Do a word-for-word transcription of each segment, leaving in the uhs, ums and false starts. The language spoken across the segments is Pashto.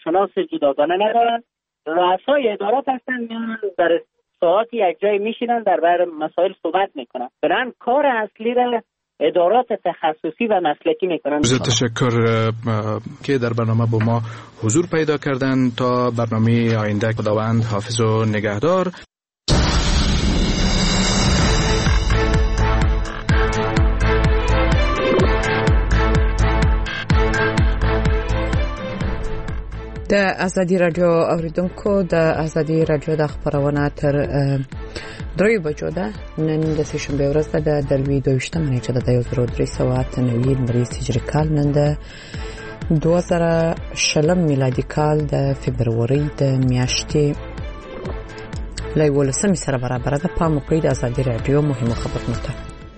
کارشناس جداگانه ندارن، رؤسای ادارات هستن، میان در ساعتی یک جای میشینن در باره مسائل صحبت میکنن. برن کار اصلی را ادارات تخصصی و مسلکی میکنن. بسیار تشکر که در برنامه با ما حضور پیدا کردن. تا برنامه آینده خداوند حافظ و نگهدار. د ازادي رادیو اوریدونکو د ازادي رادیو د خبرونه تر درې بجو ده. نن د سهشنبه ورځ ده د لوی دویشتمه نیټه ده د یو زر درې سوه اته نوي لمریز هجري کال. نن د دوه زره شلم میلادي کال د فبرورۍ د میاشتې له یولسمې سره برابره ده. پام وکړئ د ازادي رادیو مهمو خبرونو ته.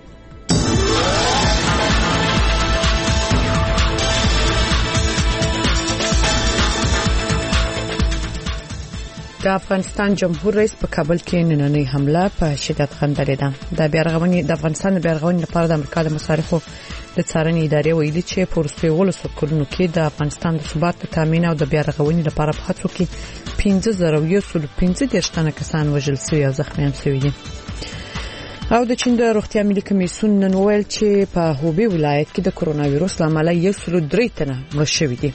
د افغانستان جمهور رئیس په کابل کې نننۍ حمله په شدت غندلې ده. د بیارغونې د افغانستان د بیارغونې لپاره د امریکا د مصارفو د څارنې ادارې ویلي چې په وروستیو ولسو کلونو کې د افغانستان د ثبات د تامین او د بیارغونې لپاره په هڅو کې پنځه زره یو سل پنځه دېرش تنه کسان وژل شوي او زخمیان شوي دي. او د چین د روغتیا ملي کمیسیون نن ویل چې په هوبی ولایت کې د کرونا وایرس لامل یو سل درې تنه مړه شوي دي.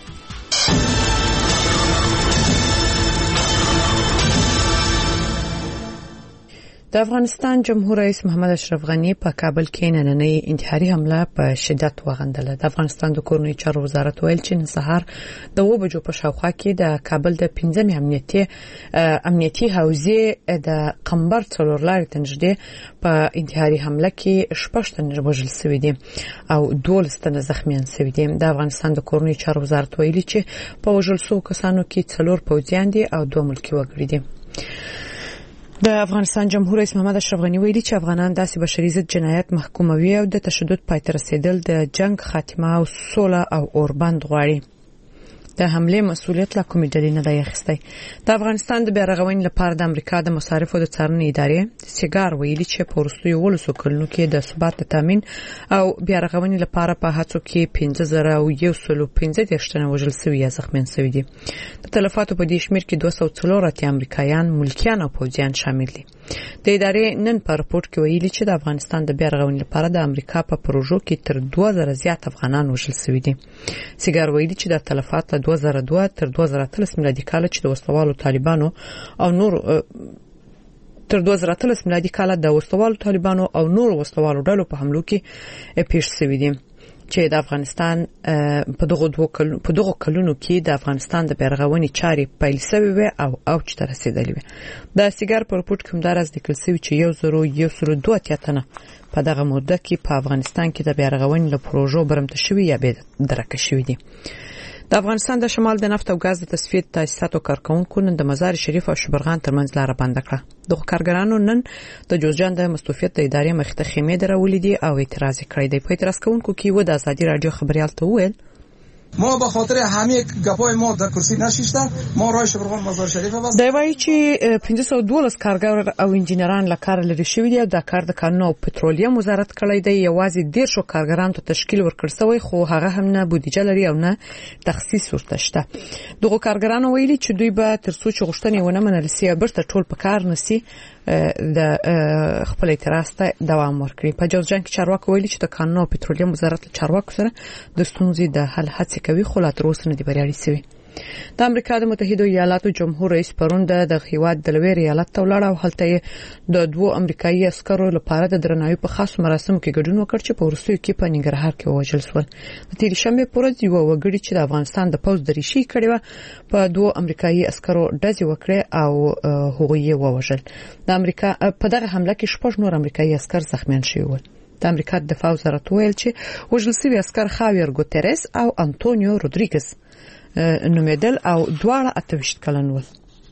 د افغانستان جمهور رئیس محمد اشرف غنی په کابل کې نننۍ انتحاري حمله په شدت وغندله. د افغانستان د کورنۍ چارو وزارت ویل چې نن سهار د اوه بجو په شاوخوا کې د کابل د پنځمې امنیتي امنیتي حوزې د قمبر څلور لارې ته نږدې په انتحاري حمله کې شپږ تنه وژل شوي دي او دولس تنه زخمیان شوي دي. د افغانستان د کورنۍ چارو وزارت ویلي چې په وژل شوو کسانو کې څلور پوځیان دي او دوه ملکي وګړي دي. د افغانستان جمهور رئیس محمد اشرف غنی ویلي چې افغانان داسې بشري ضد جنایت محکوموي او د تشدد پای ته رسیدل د جنگ خاتمه او سوله او اوربند غواړي. د حمله مسؤلیت له کومې ډلې نه دی اخیستی. د افغانستان د بیارغونې لپاره د امریکا د مصارفو د څارنې ادارې سیګار ویلي چې په وروستیو ولسو کلونو کې د ثبات د تامین او بیارغونې لپاره په هڅو کې پنځه زره یو سل پنځه دېرش تنه وژل شوي یا زخمیان شوي دي. د تلفاتو په دې شمېر کې دوه سوه څلور اتیا امریکایان، ملکیان او پوځیان شامل دي. د ادارې نن په راپور کې ویلي چې د افغانستان د بیارغونې لپاره د امریکا په پروژو کې تر دوه زره زیات افغانان وژل شوي دي. سیګار ویلي چې د تلفات له دوه زره دوه تر دوه زره اتلس میلادي کال چې د وسلوالو طالبانو او نور تر دوه زره اتلس میلادي کال د وسلوالو طالبانو او نور وسلوالو ډلو په حملو کې پیښ شوي دي چې د افغانستان په دغه دوه کلونو په دغه کلونو کې د افغانستان د بیارغونې چارې پیل شوې وي او اوج ته رسیدلې وي. د سیګار په رپورټ کې همداراز لیکل شوی چې یو زر یو سل دوه اتیا تنه په دغه موده کې په افغانستان کې د بیارغونې له پروژو برمته شوي یا به درکه شوي دي. د افغانستان د شمال د نفت او غاز د تصفیې تاسیساتو کارکونکو نن د مزار شریف او شبرغان ترمنځ لاره بنده کړه. دغه کارګرانو نن د جوزجان د مستوفیت د ادارې مخې ته خیمې درولې دي او اعتراض کړی دی. په اعتراض کوونکو کې و د ازادي رادیو خبريال ته وویل ما به خاطر همه گپای ما در کرسی نشیشتن ما راه شبرغان مزار شریف بس دی وایي چې پنځه سوه دولس کارګر او انجینران له کار لري شوي دي او د کار د قانون او پټرولیم وزارت کړی دی. یوازې دېرشو کارګرانو ته تشکیل ورکړ شوی خو هغه هم نه بودیجه لري او نه تخصیص ورته شته. دغه کارګرانو ویلي چې دوی به تر څو چې غوښتنې ونه منل شي او برته ټول په کار نسی د خپل اعتراض ته دوام ورکړي. په جوزجان کې چارواکي ویلي چې د قانون او پټرولیم وزارت له چارواکو سره د ستونزې د حل هڅې کوي خو لا تر اوسه نه دي بریالي شوي. د امریکا د متحده ایالاتو جمهور رئیس پرون د هیواد د لویر ایالت ته ولاړ او هلته د دوه امریکایي عسکرو لپاره د درناوي په خاص مراسمو کې ګډون وکړ چې په وروستیو کې په ننګرهار کې وژل شول. د تیر شنبه پر ورځ یو وګړي چې د افغانستان د پوز دریشي کړي و په دوه امریکایي عسکرو ډزې وکړې او هغوی یې ووژل. د امریکا په دغه حمله کې شپږ نور امریکایي عسکر زخمیان شوي ول. د امریکا د دفاع وزارت ویل چې وژل شوي عسکر خاویر ګوتریس او انټونیو رودریګز نومېدل او دواړه اته ویشت کلن ول.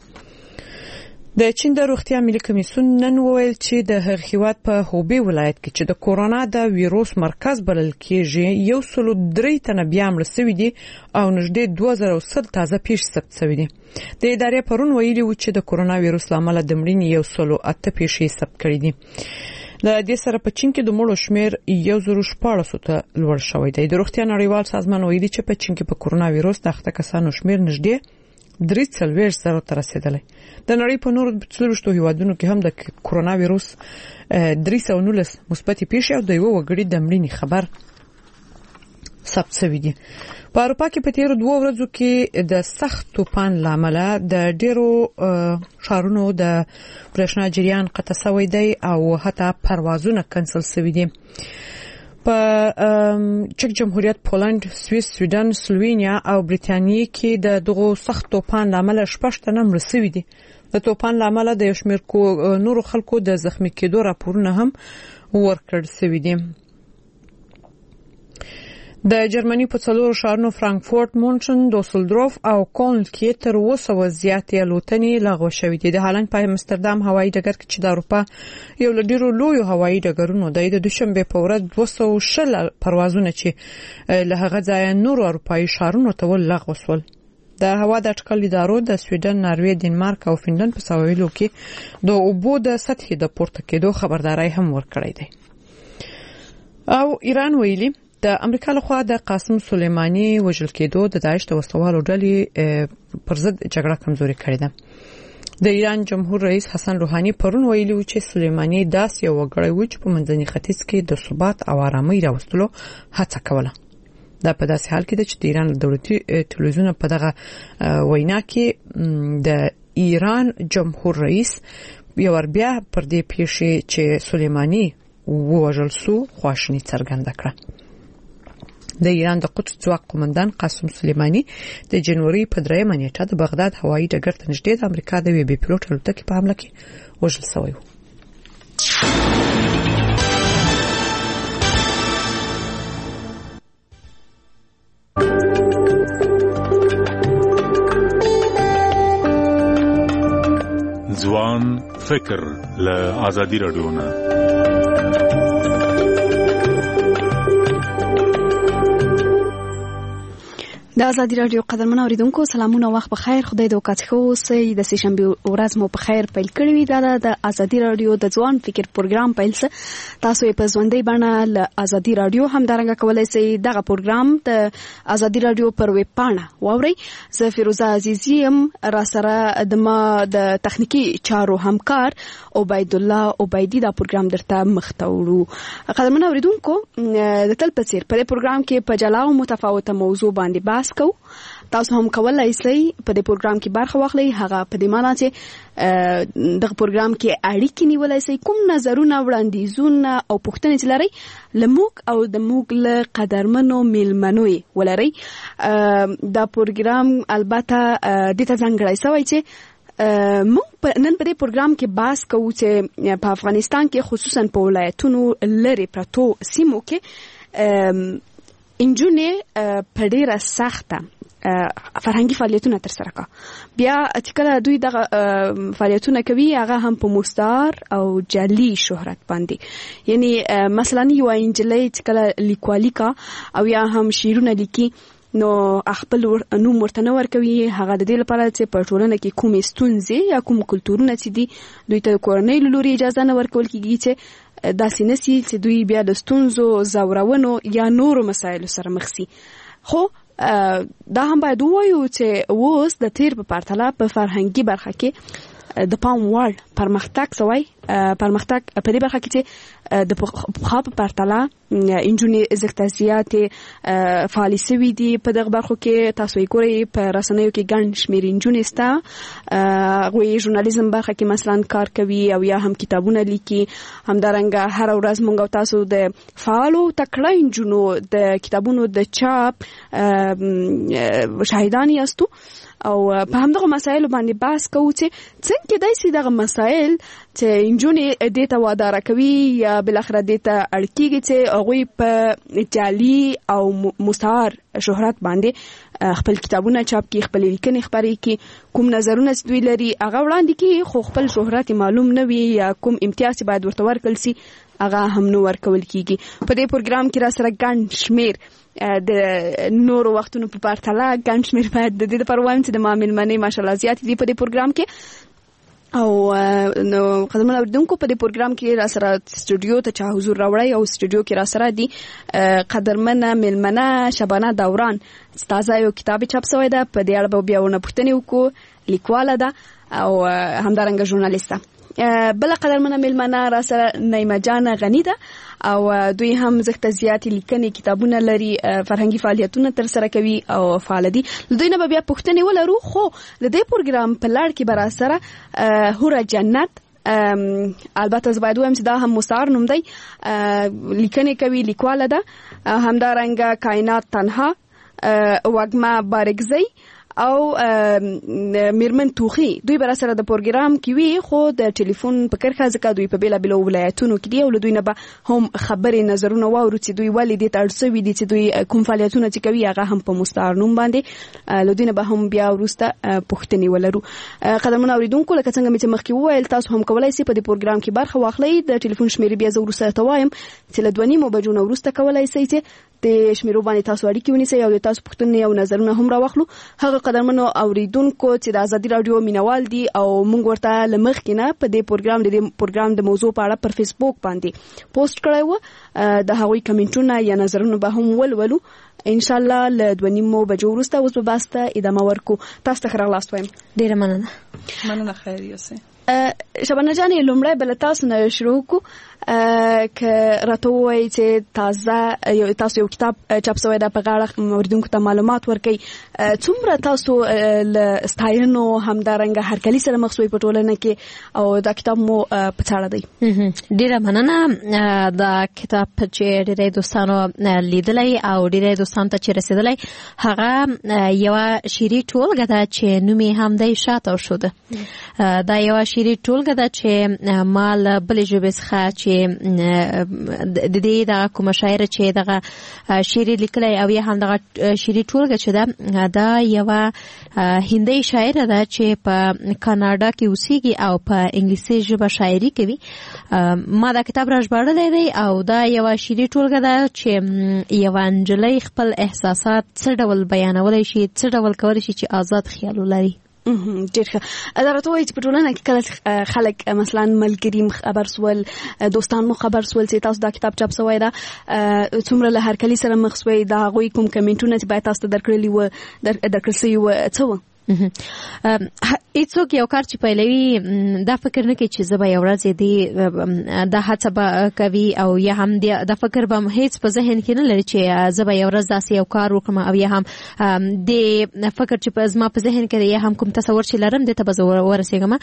د چین د روغتیا ملي کمیسیون نن وویل چې د هغه هیواد په هوبی ولایت کې چې د کورونا د ویروس مرکز بلل کېږي یو سل درې تنه بیا مړه شوي دي او نږدې دوه زره سل تازه پیښې ثبت شوي دي. د ادارې پرون ویلي و چې د کورونا ویروس لامل د مړینې یو سل اته پیښې ثبت کړي دي. د دې سره په چین کې د مړو شمیر یو زر شپاړس ته لوړ شوی دی. د روغتیا نړیوال سازمان ویلي چې په چین کې په کورونا ویروس د اخته کسانو شمیر نږدې درې څلوېښت زره ته رسیدلی. د نړۍ په نورو څلوېښتو هیوادونو کې هم د کورونا وایروس درې سوه نولس مثبتې پیښې او د یو وګړي د مړینې خبر ثبت شوی دی. په اروپا کې په تیرو دوه ورځو کې د سخت طوفان لامل د ډیرو ښارونو د برېښنا جریان قطع شوی دی او حتی پروازونه کنسل شوي دي. په چک جمهوریت، پولند، سویس، سویډن، سلووینیا او بریتانیا کې د دغه سخت طوفان لامل شپږ تنه مړه شوي دي. د طوفان لامل د یو شمېر نورو خلکو د زخمی کېدو راپورونه هم ورکړل شوي دي. د جرمني په څلورو ښارونو فرانکفورت، مونشن، دوسلدورف او کولن کې تر اوه سوه زیاتې الوتنې لغوه شوې دي. د هالند په امستردام هوایي ډګر کې چې د اروپا یو له ډېرو لویو هوایي ډګرونو دی، د دوشنبې په ورځ دوه سوه شل پروازونه چې له هغه ځایه نورو اروپایي ښارونو ته ولغوه شول. د هوا د اټکل ادارو د سویډن، ناروې، دنمارک او فنلند په ساحلو کې د اوبو د سطحې د پورته کېدو خبرداري هم ورکړې ده. او ایران ویلي د امریکا لخوا د قاسم سلیمانی وژل کېدو د داعش د وسوالو ډلې پر ضد جګړه کمزوري کړې ده. د ایران جمهور رئیس حسن روحاني پرون ویلي و چې سلیمانی داس یو وګړی و چې په منځني ختیځ کې د ثبات او آرامۍ راوستلو هڅه کوله. دا په داسې حال کې ده چې د ایران دولتي تلویزیون په دغه وینا کې د ایران جمهور رئیس یو ور بیا پر دې پیښې چې سلیمانی ووژل سو خواشیني څرګنده کړه. د ایران د قدس ځواک قومندان قاسم سلیمانی د جنوري په دریمه نیټه د بغداد هوایي ډګر ته نږدې د امریکا د وی بي پیلوټ الوتکې په حمله کې وژل شوی و. ځوان فکر له آزادي رادیو نه. د آزادي رادیو قدرمن اوریدونکو سلامونه، وخت بخیر. خدای دې وکړي خو سې د سشنبه ورځ مو په خیر پیل کړی وي. دا د آزادي رادیو د ځوان فکر پروګرام پیل څه تاسو په ژوندۍ بڼه ل آزادي رادیو هم درنګ کولای شئ. دغه پروګرام د آزادي رادیو پر ویب پاڼه واورئ. زه فیروزه عزیزی هم را سره د ما د تخنیکی چارو همکار عبید الله عبیدی دا پروګرام درته مختورو. قدرمن اوریدونکو د تل په څیر په پروګرام کې په جلا او متفاوته موضوع باندې بحث کو. تاسو هم کولای شئ په دې پروګرام کې برخه واخلئ. هغه په دې معنی چې دغه پروګرام کې اړیکې نیولای شئ، کوم نظرونه، وړاندیزونه او پوښتنې چې لرئ لموږ او د موږ له قدرمنو میلمنو ولرئ. دا پروګرام البته د ته ځانګړی شوی چې موږ نن په دې پروګرام کې بحث کوو چې په افغانستان کې خصوصا په ولایتونو لري پرتو سیمو کې انجونې په ډیره سخته فرهنګي فعالیتونه ترسره کا. بیا چې کله دوی دغه فعالیتونه کوي هغه هم په مستعار او جعلي شهرت باندې، یعنی مثلا یو انجلۍ چې کله لیکوالي کا او یا هم شعرونه لیکي نو خپل نوم ورته نه ورکوي. هغه د دې لپاره چې په ټولنه کې کومې ستونزې یا کوم کلتورونه چې دي دوی ته کورنۍ له لوري اجازه نه ورکول کیږي چې داسې نسی چې دوی بیا د ستونزو، زورونو یا نورو مسایلو سره مخ شي. خو دا هم باید ووایو چې اوس د تیر په پرتله په فرهنګي برخه کې د پام وړ پرمختګ شوی. پرمختګ په دې برخه کې چې د پخوا په پرتله انجونې زیاتې فعالې شوي دي. په دغه برخو کې تاسو یې ګورئ په رسنیو کې ګڼ شمېر انجونې شته. هغوی ژورنالیزم برخه کې مثلا کار کوي او یا هم کتابونه لیکي. همدارنګه هره ورځ موږ او تاسو د فعالو تکړه انجونو د کتابونو د چاپ شاهدان یاستو او په همدغه مسایلو باندې بحث کوو چې څنګه دای سي دغه مسایل چې انجونې دې ته وادار کوي یا بل اخر دې ته اړکیږي چې هغه په جعلي او مستعار شهرت باندې خپل کتابونه چاپ کی، خپل لیکنې خبرې کی، کوم نظرونه چې دوی لري هغه وړاندې کی، خو خپل شهرت معلوم نه وي یا کوم امتیاز باید ورته ورکړل شي هغه هم نو ورکول کیږي. په دې پروګرام کې را سره ګڼ شمېر د نورو وختونو په پرتله ګڼ شمېر باید د دې لپاره وایم چې د ما میلمنې ماشاءالله زیات دي په دې پروګرام کې. او نو قدمونه اوریدونکو په دې پروګرام کې را سره سټوډیو ته چا حضور راوړی او سټوډیو کې را سره دي قدرمنه ملمنه شبانه دوران ستاسو یو کتاب چاپ شوی ده په دې اړه بیا ونه پوښتنه وکړو لیکواله ده او همدارنګه ژورنالیسته. بل قدرمنه ملمنه را سره نیمه جان غنی ده او دوی هم زخت زیاتې لیکنې کتابونه لري فرهنګي فعالیتونه تر سره کوي او فعال دي. دوی نه بیا پوښتنه ولرو خو د دې پروګرام په لړ کې بر سره هوره جنت البته زباید وایم چې دا هم مستعار نوم دی لیکنې کوي لیکواله ده همدارنګه کائنات تنها وګما بارګزی او میرمن توخی دوی بر سره د پروګرام کې وی خو د ټلیفون په کرخه ځکه دوی په بیلا بیل ولایتونو کې دی او دوی نه به هم خبرې نظرونه واورو چې دوی ولې د تړسوي دي چې دوی کوم فعالیتونه چې کوي هغه هم په مستعار نوم باندې له دوی نه به هم بیا ورسته پوښتنې ولرو. قدرمن اوریدونکو لکه څنګه چې مخکې وویل تاسو هم کولای شئ په دې پروګرام کې برخه واخلئ. د ټلیفون شمیرې بیا زه ورسره توایم چې له دوه نیمو بجو نه ورسته کولای شئ چې د شمیرو باندې تاسو اړیکې ونیسئ او د تاسو پوښتنې او نظرونه هم راوخلو. هغه قدرمنو اوریدونکو چې د ازادي رادیو مینوال دي او موږ ورته لمخ کینه په دې پروګرام د پروګرام د موضوع په اړه پر فیسبوک باندې پوسټ کړی و د هغوی کمنټونه یا نظرونه به هم ولولو ان شاء الله له دوه نیمو بجو وروسته. اوس به باسته ادامه ورکو. تاسو ته ښه راغلاست وایم. ډیره مننه. مننه. خیر یوسه شبانه جانې لومړی بل تاسو نه شروع کو که راته وایي چې تازه یو تاسو یو کتاب چاپ شوی ده په غاړه اوریدونکو ته معلومات ورکړئ څومره تاسو له ستاینو همدارنګه هرکلي سره مخ شوئ په ټولنه کې او دا کتاب مو په څاړه دی؟ ډیره مننه. دا کتاب چې ډیری دوستانو لیدلی او ډیری دوستانو ته چې رسیدلی هغه یوه شعري ټولګه ده چې نوم یې هم دی شاته شده. دا یوه شعري ټولګه ده چې ما له بلې ژبې څخه چې د دې د کومه شاعره چې دغه شعر لیکلی او یا هم دغه شعري ټولګه چې ده دا یوه هندۍ شاعره ده چې په کاناډا کې اوسېږي او په انګلیسي ژبه شاعري کوي. ما دا کتاب راژباړلی دی او دا یوه شعري ټولګه ده چې یوه نجلۍ خپل احساسات څه ډول بیانولی شي څه ډول کولی شي چې آزاد خیال ولري. ډېر ښه. دا راته وایي چې په ټولنه کې کله خلک مثلا ملګري خبر سول دوستان مو خبر سول چې تاسو دا کتاب چاپ شوی ده څومره له هرکلي سره مخ سوئ د هغوی کوم کمنټونه چې باید تاسو ته درکړلي وه درکړل سوي وه څه وه؟ هیڅوک یو کار چې پیلوي دا فکر نه کوي چې زه به یو ورځ دې دا هڅه به کوي او یا هم دا فکر به هیڅ په ذهن کې نه لري چې زه به یو ورځ داسې یو کار وکړم او یا هم د فکر چې په زما په ذهن کې یا هم کوم تصور چې لرم دې ته به زه ورسېږم.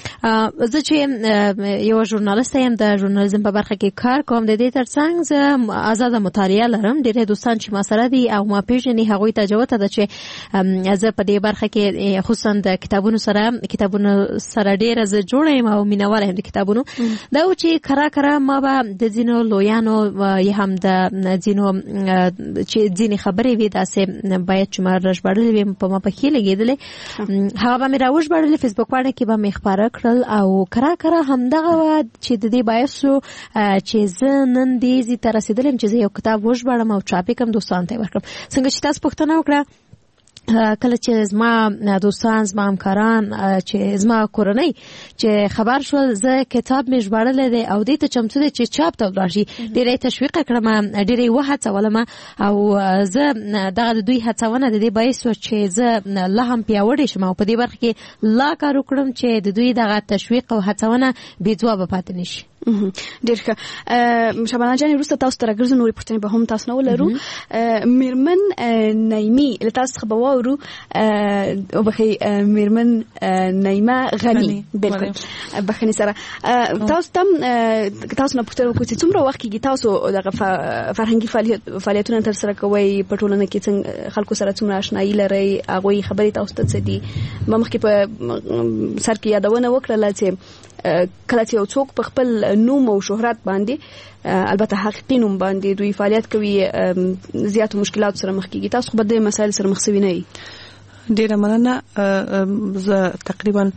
زه چې یو ژورنالیست یم د ژورنالیزم په برخه کې کار کوم د دې ترڅنګ زه ازاده مطالعه لرم. ډېری دوستان چې ما سره دي او ما پېژني هغوی ته جوته ده چې زه په دې برخه کې خصوصا د کتابونو سره کتابونو سره ډیره زه جوړه یم او مینهوال یم د کتابونو. دا و چې کرا کرا ما به د ځینو لویانو یا هم د ځینو چې ځینې خبرې وي داسې باید چې ما راژباړلې وي په ما پکې لګېدلې هغه به مې راوژباړلې فیسبوک باندې کې به مې خپاره کړل او کرا کرا همدغه وه چې د دې باعث شو چې زه نن دې ځای ته رسېدلې یم چې زه یو کتاب وژباړم او چاپ یې کړم دوستانو ته یې ورکړم. څنګه چې تاسو پوښتنه وکړه کله چې زما دوستان زما همکاران چې زما کورنۍ چې خبر شول زه کتاب مې ژباړلی دی او دې ته چمتو دی چې چاپ ته ولاړ شي ډېره یې تشویق کړم ډېره یې وهڅولم او زه دغه د دوی هڅونه د دې باعث وه چې زه لا هم پیاوړې شم او په دې برخه کې لا کار وکړم چې د دوی دغه تشویق او هڅونه بې ځوابه پاتې نه شي. ډېر ښه. شبانه جانې وروسته تاسو ته راګرځو نورې پوښتنې به هم تاسو نه ولرو. میرمن نعیمي له تاسو څخه به واورو وبخښئ میرمن نعیمه غني بلکل بخښنې سره تاسو ته تاسو نه پوښتنه وکړو چې څومره وخت کېږي تاسو دغه فرهنګي فعالیتونه ترسره کوئ په ټولنه کې څنګه خلکو سره څومره اشنایي لرئ هغوی خبرې تاسو ته څه دي؟ ما مخکې په سر کې یادونه وکړله چې کله چې یو څوک په خپل نوم او شهرت باندې البته حقیقي نوم باندې دوی فعالیت کوي زیاتو مشکلاتو سره مخ کېږي. تاسو خو به د مسایل سره مخ شوي نه یئ؟ ډېره مننه. زه تقریبا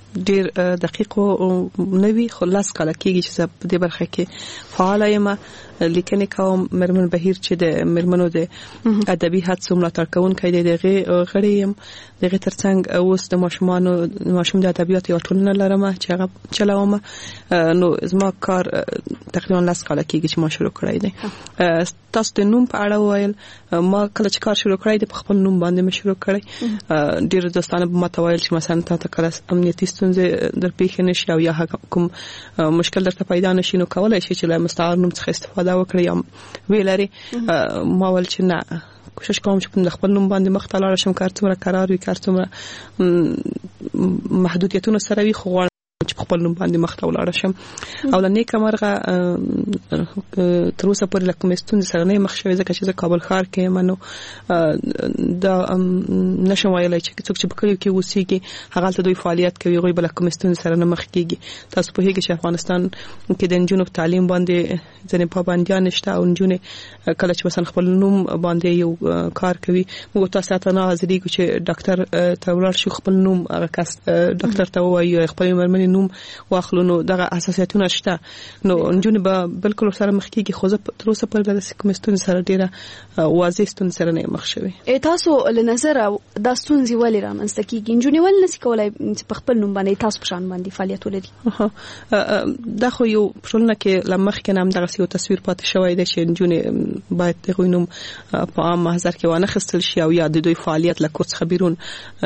ډېر دقیق نه وي خو لس کاله کېږي چې زه په دې برخه کې فعاله یم لیکنې کوم مرمن بهیر چې د مرمنو د ادبي هڅو ملاتړ کوونکی دی دغه غړي يم دغه ترڅنګ اوس د ماشومانو ماشوم د ادبیات یو ټولنه لرم چې هغه چلاوم نو زما کار تقریبا لاس کال کېږي چې ما شروع کړی دی. تاسو د نوم په اړه وایل ما کله چې کار شروع کړی دی په خپل نوم باندې مې شروع کړی. ډیر دوستانه به ما ته وایل چې مثلا تاسو کله امنیتي ستونزې در پیښ نشي او یا کوم مشکل درته پیدا نشي نو کولای شي چې له مستعار نوم څخه استفاده وکړي یا ویلري. ما ول چې نه کوشش کوم چې په خپل نوم باندې مخ ته لاړ شم کار څومره قرار وي کار څومره محدودیتونه سره وي خو چې خپل نوم باندې مخ ته ولاړ شم او د نیک مرغه تر اوسه پورې لکه مستون سره نه مخ شوی ځکه چې زه کابل ښار کې منو دا نشم ویلای چې څوک چې په کلیو کې اوسېږي هغه ته دوی فعالیت کوي غوي بل کوم مستون سره نه مخ کېږي. تاسو په هیڅ چې افغانستان کې د نجونو تعلیم باندې ځنې پابندیان نشته او نجونې کله چې مثلا خپل نوم باندې یو کار کوي موږ تاسو ته نه حاضرېږو چې ډاکټر ته ولاړ شو خپل نوم هغه کس ډاکټر ته وایي خپل مرمنې نوم واخلو نو دغه اساسیتونه شته نو نجونې به بالکل سره مخ کېږي خو زه تر اوسه پورې د کومستون سره ډیره واضح ستون سره نه مخ شوی. تاسو له نظر د ستونزې ولې رامنځته کېږي نجونې ولې نشي کولای په خپل نوم باندې تاسو په شان باندې فعالیت ولري؟ دا خو یو ټولنه کې لمخ کې نام دغه یو تصویر پاتې شوی دی چې نجونې باید د غوینوم په عام محضر کې وانه خستل شي او یا د دوی فعالیت له کورس خبرون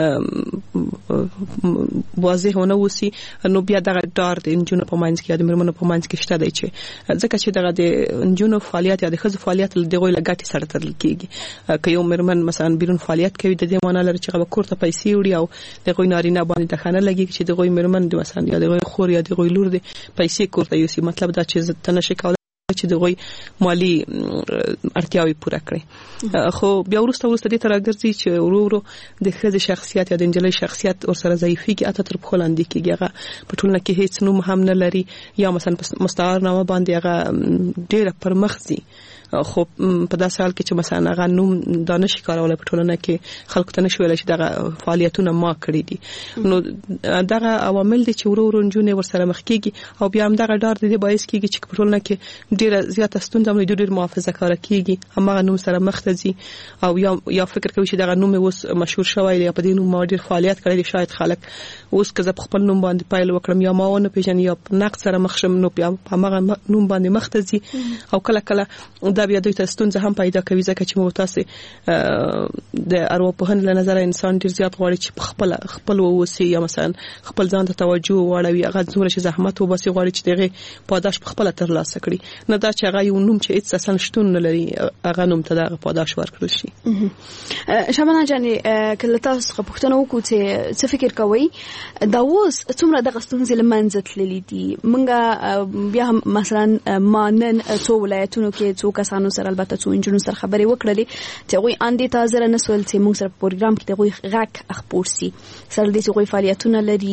واضح ونه وسی نو بیا دغه ډار د انجونو په منځ کې د مرمنو په منځ کې شته دی چې ځکه چې دغه د انجونو فعالیت یا د خزو فعالیت د غوی لګاټي سره تړل کېږي. که یو مرمن مثلا بیرون فعالیت کوي د دې معنی لري چې هغه کور ته پیسې وړي او د غوی نارینه باندې د خانه لګي چې د غوی مرمن د مثلا یا د غوی خور یا د غوی لور د پیسې کور ته یوسي مطلب دا چې تنه شي کول چې د غوی مالی اړتیاوي پوره کړي. خو بیا ورسته ورسته دې تر راګرځي چې ورو ورو د خزې شخصیت یا د انجلۍ شخصیت ورسره ضعیفيږي اته تر په لاندې کېږي هغه په ټولنه کې هیڅ نوم هم نه لري یا مثلا مستعار نامه باندې هغه ډېر پرمخزي خو په داسې حال کې چې مثلا هغه نوم دانش کارول په ټولنه کې خلکو ته نشوي چې دغه فعالیتونه ما کړی دي نو دغه عوامل دي چې ورو ورو نجونې ورسره مخ کېږي او بیا هم دغه ډار دي باعث کېږي چې په ټولنه کې ډیره زیاته ستونزه مې ډېر محافظه کار کېږي همغه نوم سره مخ ته ځي او یا یا فکر کوي چې دغه نوم اوس مشهور شوی دی په دې نوم ما ډېر فعالیت کړی دي شاید خلک اوس که زه خپل نوم باندې پایل وکړم یا ما ونه پیژنې یا نقد سره مخ شم نو بیا همغه نوم باندې مخ ته ځي او کله کله دا بیا دوی ته ستونزه هم پیدا کوي ځکه چې مو تاسو د ارواپوهنې له نظر انسان ډیر زیات غواړي چې خپل خپل ووسی یا مثلا خپل ځان ته توجه واړوي هغه څومره چې زحمت وباسي غواړي چې دغه پاداش په خپل ترلاسه کړي نه دا چې هغه یو نوم چې هیڅ اساسا شتون نه لري هغه نوم ته دغه پاداش ورکړل شي. شمنه جاني کله تاسو غوښتنه وکړو چې څه فکر کوئ دا اوس څومره دغه ستونزې لمنځه تللې دي منګه بیا مثلا ما نن څو ولایتونو کې څو کسانو سره البته څو انجنونو سره خبرې وکړلې چې غوي اندې تازه نه سول چې موږ سره په پروګرام کې د غوي غاک اخبار سي سره دې غوي فعالیتونه لري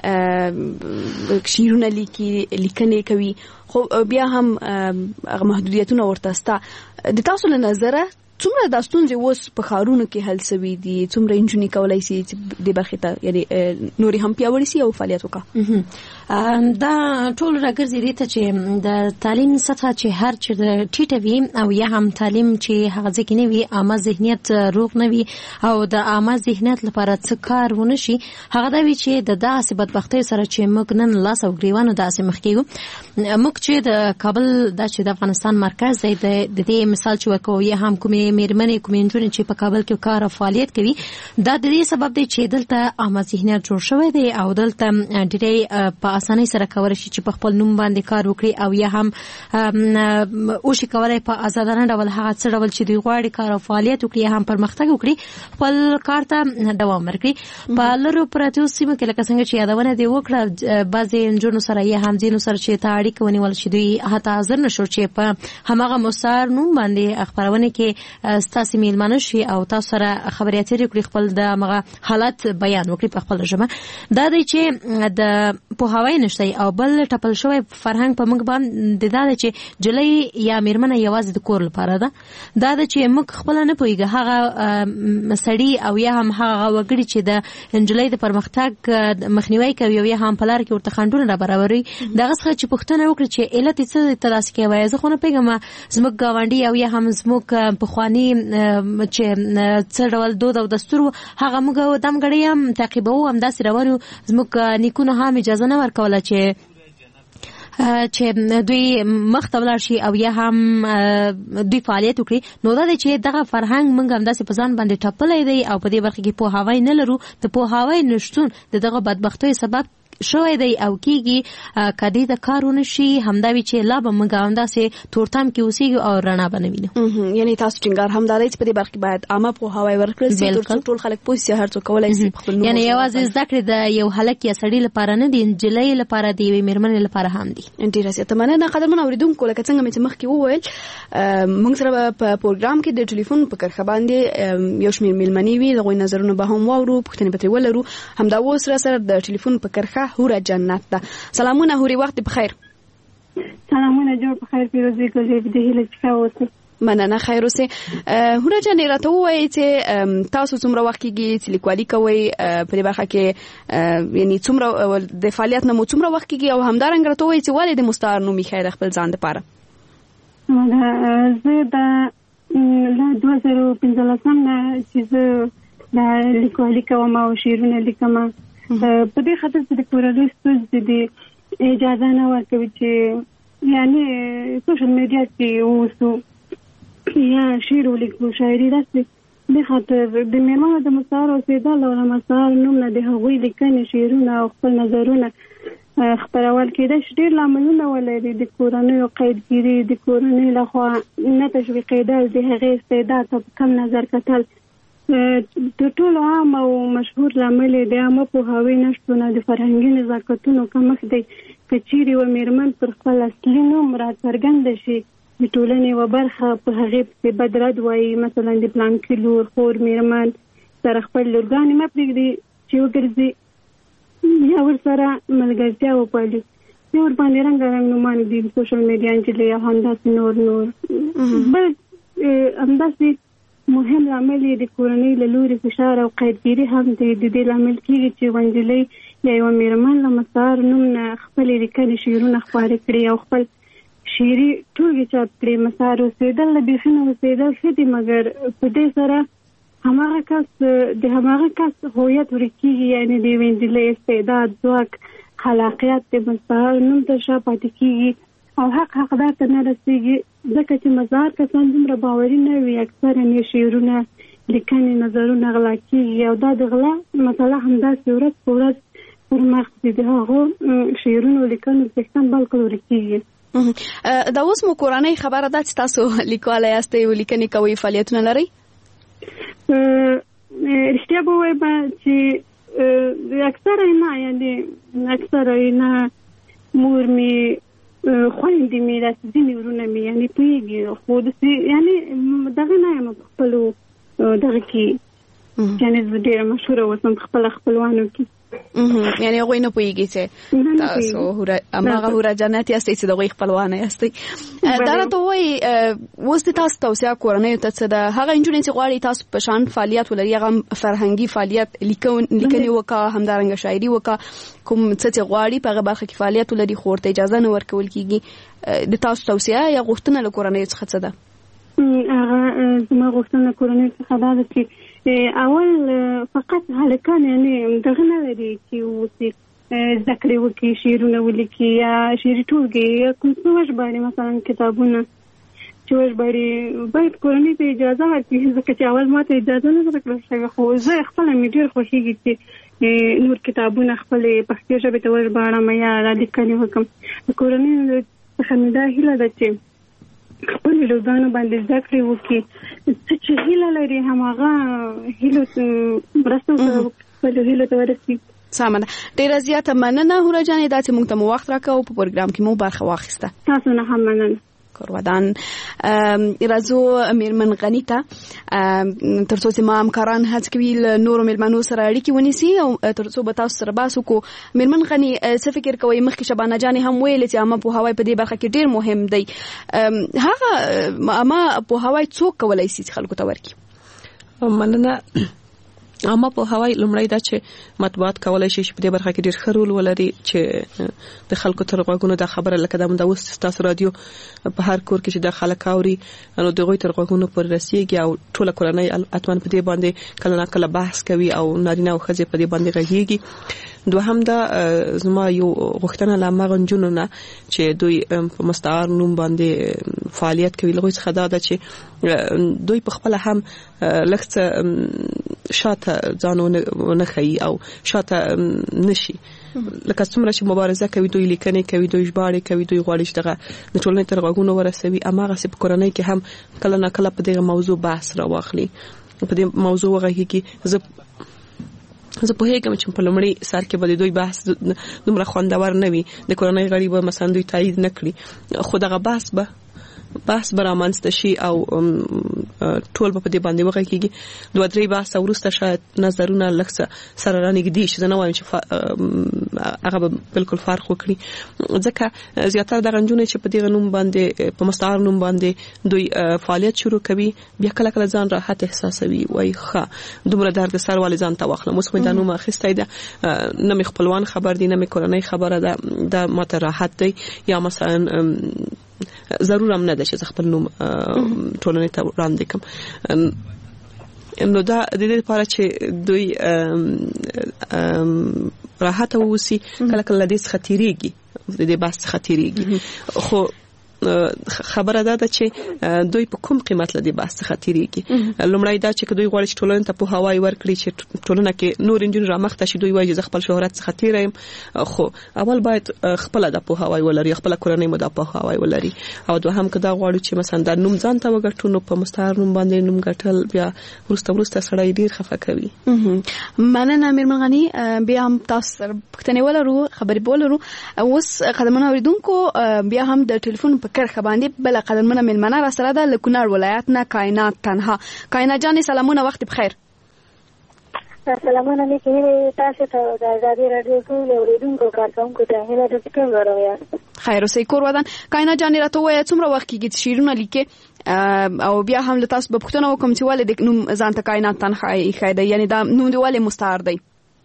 شیرونه لیکي لیکنې کوي خو بیا هم محدودیتونه ورته ستا د تاسو له نظره څومره د ستونزې اوس په خارونو کې حل شوي دي څومره انجونې کولای شي چې د برخې ته یعنی نوري هم پیاوړي شي او فعالیت وکړي دا ټول راګرځي دي چې د تعلیم سطح چې هر چې ټیټه وي او یا هم تعلیم چې هغه ځکه نه وي عامه ذهنیت روغ نه وي او د عامه ذهنیت لپاره څه کار ونه شي هغه دا وی چې د داسې بدبختۍ سره چې موږ نن لاس او ګریوانو داسې مخ کېږو موږ چې د کابل د چې د افغانستان مرکز دی د دې مثال چې ورکوي یا هم کومې میرمنې کومې نجونې چې په کابل کې کار او فعالیت کوي دا د دې سبب دی چې دلته عامه ذهنیت جوړ شوی دی او دلته ډېرې په اسانۍ سره کولای شي چې په خپل نوم باندې کار وکړي او یا هم او شي کولای په آزادانه ډول هغه څه ډول چې دوی غواړي کار او فعالیت وکړي هم پرمختګ وکړي خپل کار ته دوام ورکړي په لرو پراتو سیمه کې لکه څنګه چې یادونه دی وکړه بعضې نجونو سره یا هم ځینو سره چې اړیکه ونیول شي دوی حتی حاضر نشو چې په هماغه مستعار نوم باندې خبرونه کې ستاسو میلمانه شي او تاسو سره خبرې اترې کړئ خپل د مغه حالت بیان وکړي په خپل ژبه دا دی چې د پوهاوی نشته او بل ټپل شوی فرهنګ په موږ باندې دا دی چې جلۍ یا میرمنه یوازې د کور لپاره ده دا دی چې موږ خپل نه پوهیږو هغه سړی او یا هم هغه وګړي چې د انجلۍ د پرمختګ مخنیوي کوي او یا هم په لار کې ورته خنډونه را برابروي دغه څخه چې پوښتنه وکړي چې علت څه تراسي کوي زه خو نه پیګم زموږ گاونډي او یا هم زموږ په خواني چې څه ډول دود او دستور هغه موږ دم غړي هم تعقیبو هم داسې روانو زموږ نیکونو هم اجازه نه ورکوله چې چې دوی مخ ته ولاړ شي او یا هم دوی فعالیت وکړي نو دا چې دغه فرهنګ موږ هم داسې په ځان باندې ټپلې دی او په دې برخه کې پوهاوی نه لرو د پوهاوی نشټون دغه بدبختۍ سبب شوی دی او کیږي کدی د کارونه شي همداوی چې لا به موږ هم داسې تورتم کې اوسېږو او رڼا بنوینو یعنی تاسو ټینګار همداري چې په دې برخه کې باید عامه پوهاوی ورکړل شي ترڅو ټول خلک پوه شي هر څوک کولای شي خپل نوم یعنی یوازې زده کړې د یو هلک یا سړي لپاره نه دی انجلۍ لپاره دی وي میرمنې لپاره هم دی ډیره زیاته مننه قدرمن اوریدونکو لکه څنګه مې مخکې وویل موږ سره په پروګرام کې د ټلیفون په کرخه باندې یو شمېر میلمنې وي دغه نظرونه به هم واورو پوښتنې به ترې ولرو همدا اوس را سره د ټلیفون په کرخه هوره جنت ده سلامونه هوري وخت بخیر سلامونه جوړ بخیر پیروزي ګلې د هیله چې اوسه مننه خیر اوسه هوره جان راته وایي چې تاسو څومره وخت کېږي چې لیکوالي کوئ په دې برخه کې یعنی څومره د فعالیت نه مو څومره وخت کېږي او همدارنګه راته وایي چې ولې د مستعار نوم یې خیر خپل ځان لپاره زه د له دوه زره پنځلسم نه چې زه د لیکوالي کوم او شعرونه لیکم په دې خاطر چې د کورنۍ ستونزې د اجازه نه ورکوي چې یعنی سوشل میډیا کې اوسو یا شعر ولیکو شاعري داسې د خاطر د میرمنو د مستعار اوسېدل او د مستعار نوم نه د هغوی لیکنې شعرونه او خپل نظرونه خپرول کېدای شي ډېر لاملونه ولري د کورنیو قیدګیري د کورنۍ لخوا نه تشویقېدل د هغې استعداد ته په کم نظر کتل د ټولو عام او مشهور لامل د عامه پوهاوی نشتون د فرهنګي نزاکتونو کمښت دی که چیرې یوه میرمن پر خپل اصلي نوم راڅرګنده شي د ټولنې یوه برخه په هغې پسې بد رد وایي مثلا د پلانکي لور خور میرمن سره خپل لورګانې مه پرېږدي چې وګرځي یا ورسره ملګرتیا وپالي یا ورباندې رنګارنګ نومان دي سوشل میډیا نجلۍ او همداسې نور نور بل همداسې مهم لامل د کورنۍ له لوري فشار او قیدګیري هم د دې لامل کېږي چې یوه نجلۍ یا یوه میرمن له مستعار نوم نه خپلې لیکنې شعرونه خپاره کړي او خپل شعري ټولګې چاپ کړي مستعار اوسېدل له بیخي نه اوسېدل ښه دي مګر په دې سره هماغه کس د هماغه کس هویت ورک کېږي یعنې د یوې نجلۍ استعداد ځواک خلاقیت د مستعار نوم ته شا پاتې کېږي او حق حقدار ته نه رسېږي ځکه چې مزار کسان دومره باوري نه وي اکثرا یې شعرونه لیکنې نظرونه غلا کېږي او دا د غلا مسله همداسې ورځ په ورځ پر مخ ځي د هغو شعرونو لیکنو څښتن بلکل ورک کېږي دا اوس مو کورنۍ خبره ده چې تاسو لیکوالی یاستئ او لیکنې کوئ فعالیتونه لرئ رښتیا به ووایم چې اکثره نه یعنې اکثره نه مور مې خویندې مې داسې ځینې ورونه مې یعنې پوهېږي خو داسې یعنې دغه نه یم په خپلو دغه کې یعنې زه ډېره مشهوره اوسم په خپله خپلوانو کې یعنی هغوی نه پوهېږي چې تاسو هماغه هوره جنت یاستئ چې د هغوی خپلوانه یاستئ دا راته ووایي اوس د تاسو توصیه کورنیو ته څه ده هغه نجونې چې غواړي تاسو په شان فعالیت ولري هغه فرهنګي فعالیت لیکنې وکړه همدارنګه شاعري وکړه کوم څه چې غواړي په هغه برخه کې فعالیت ولري خو ورته اجازه نه ورکول کېږي د تاسو توصیه یا غوښتنه له کورنیو څخه څه ده هغه زما غوښتنه کورنیو څخه دا ده چې اول فقط هلکان یعنی دغه نه لري چې اوسې زده کړې وکړي شعرونه ولیکي یا شعري ټولګې یا کوم څه وژباړي مثلا کتابونه چې وژباړي باید کورنۍ ته اجازه ورکړي ځکه چې اول ما ته اجازه نه درکړل شوې خو زه خپله مې ډېر خوښېږي چې نور کتابونه خپلې پښتو ژبې ته وژباړم یا رالیکنې وکړم کورنۍ څخه مې دا هیله ده چې خپل لوګانو باندې زده کړې وکړي څه چې هیله لري هماغه هیلو ته مرسته وکړي خپلو هیلو ته ورسېږي سمه ده ډېره زیاته مننه هوره جانې دا چې موږ ته مو وخت راکړ او په پروګرام کې مو برخه واخیسته تاسو نه هم مننه کورودان راځو میرمن غنی ته ترڅو چې ما همکاران هڅه کوي له نورو میرمنو سره اړیکې ونیسي او ترڅو به تاسو سره بحث وکړو. میرمن غنی څه فکر کوئ؟ مخکې شبانه جانې هم ویل چې عامه پوهاوی په دې برخه کې ډیر مهم دی. هغه عامه پوهاوی څوک کولای شي چې خلکو ته ورکړي؟ مننه. اما په هواي لمړی دا چې مطبوعات کولای شي په دې برخه کې ډیر ښه رول ولري چې د خلکو تر غوږونو د خبره لکه د اوس تاسو رادیو په هر کور کې چې د خلک اوري نو دغه تر غوږونو پر رسیږي او ټول کورنۍ اتمن په دې باندې کله نه کله بحث کوي او نارینه او ښځې په دې باندې غږیږي. دوهم دا زما یو غوښتنه لا مغنجونو نه چې دوی په مستعار نوم باندې فعالیت کوي لغوي څخه دا ده چې دوی په خپل هم لکه شاته ځانونه خي او شاته نشي لکه څومره چې مبارزه کوي دوی لیکنې کوي دوی ژباړې کوي دوی غواړي چې دغه د ټولنې تر غوږونو ورسوي. اماغه سپ کورنۍ کې هم کله نه کله په دغه موضوع بحث راوخلي په دې موضوع وغږیږي. زه زه په هیڅ کې په لومړی سر کې به دوی بحث دومره خوندور نه وي د کورنۍ غړي به مثلا دوی تایید نکړي خو دغه بحث به بحث برامنځته شي او ټول په دې باندې وغږیږي. دوه درې بحث ورسته شاید نظرونه لکه سره رانګدي شي. زه نه وایم چې هغه به بالکل فرق وکړي ځکه زیاتره د غنجونې چې په دې نوم باندې په مستعار نوم باندې دوی فعالیت شروع کوي بیا کله کله ځان راحت احساسوي وای ښه دومره درد سر والي ځان ته واخلم اوس مې دا نوم اخیستی ده نه مې خپلوان خبر دي نه مې کورنۍ خبره ده دا ماته راحت دی یا مثلا ضرور هم نه ده چې خپل نوم ټولنې ته وړاندې کوم. نو دا د دې لپاره چې دوی راحت اوسي کله کله د دې خطرېږي د دې بحث خطرېږي خو خبره ده چې دوی په کوم قیمت لدی بحث خطرېږي. لومړی دا چې دوی غواړي چې ټولنې ته په هواي ورکړي چې ټولنه کې نور انجن را مخته شي دوی وایي چې خپل شهرت څخه تیریم خو اول باید خپل د په هواي ولري خپل کورنۍ مو د په هواي ولري او دوهم که دا غواړي چې مثلا د نوم ځان ته وګټو نو په مستعار نوم باندې نوم ګټل بیا ورسته ورسته سړی ډیر خفه کوي. مننه میرمن غنی. بیا هم تاسو پښتنې ولرو خبرې بولرو اوس قدمونه اوریدونکو بیا هم د ټلیفون کرخه باندې بل قدمونه ملمنه را سره ده له کونړ ولایت نه کائنات تنها. کائنات جان سلامونه وخت بخیر. سلامونه لیکي تاسو ته د ازادي رادیو ټول اوریدونکو کارکونکو ته هیله ده چې کوم غواړئ. خیر اوسې کور ودان. کائنات جان راته وایي څومره وخت کېږي شیرونه لیکي او بیا هم له تاسو په پښتنه وکم چې ولې د نوم ځان ته کائنات تنها یې خایده یعنی دا نوم دی ولې مستعار دی؟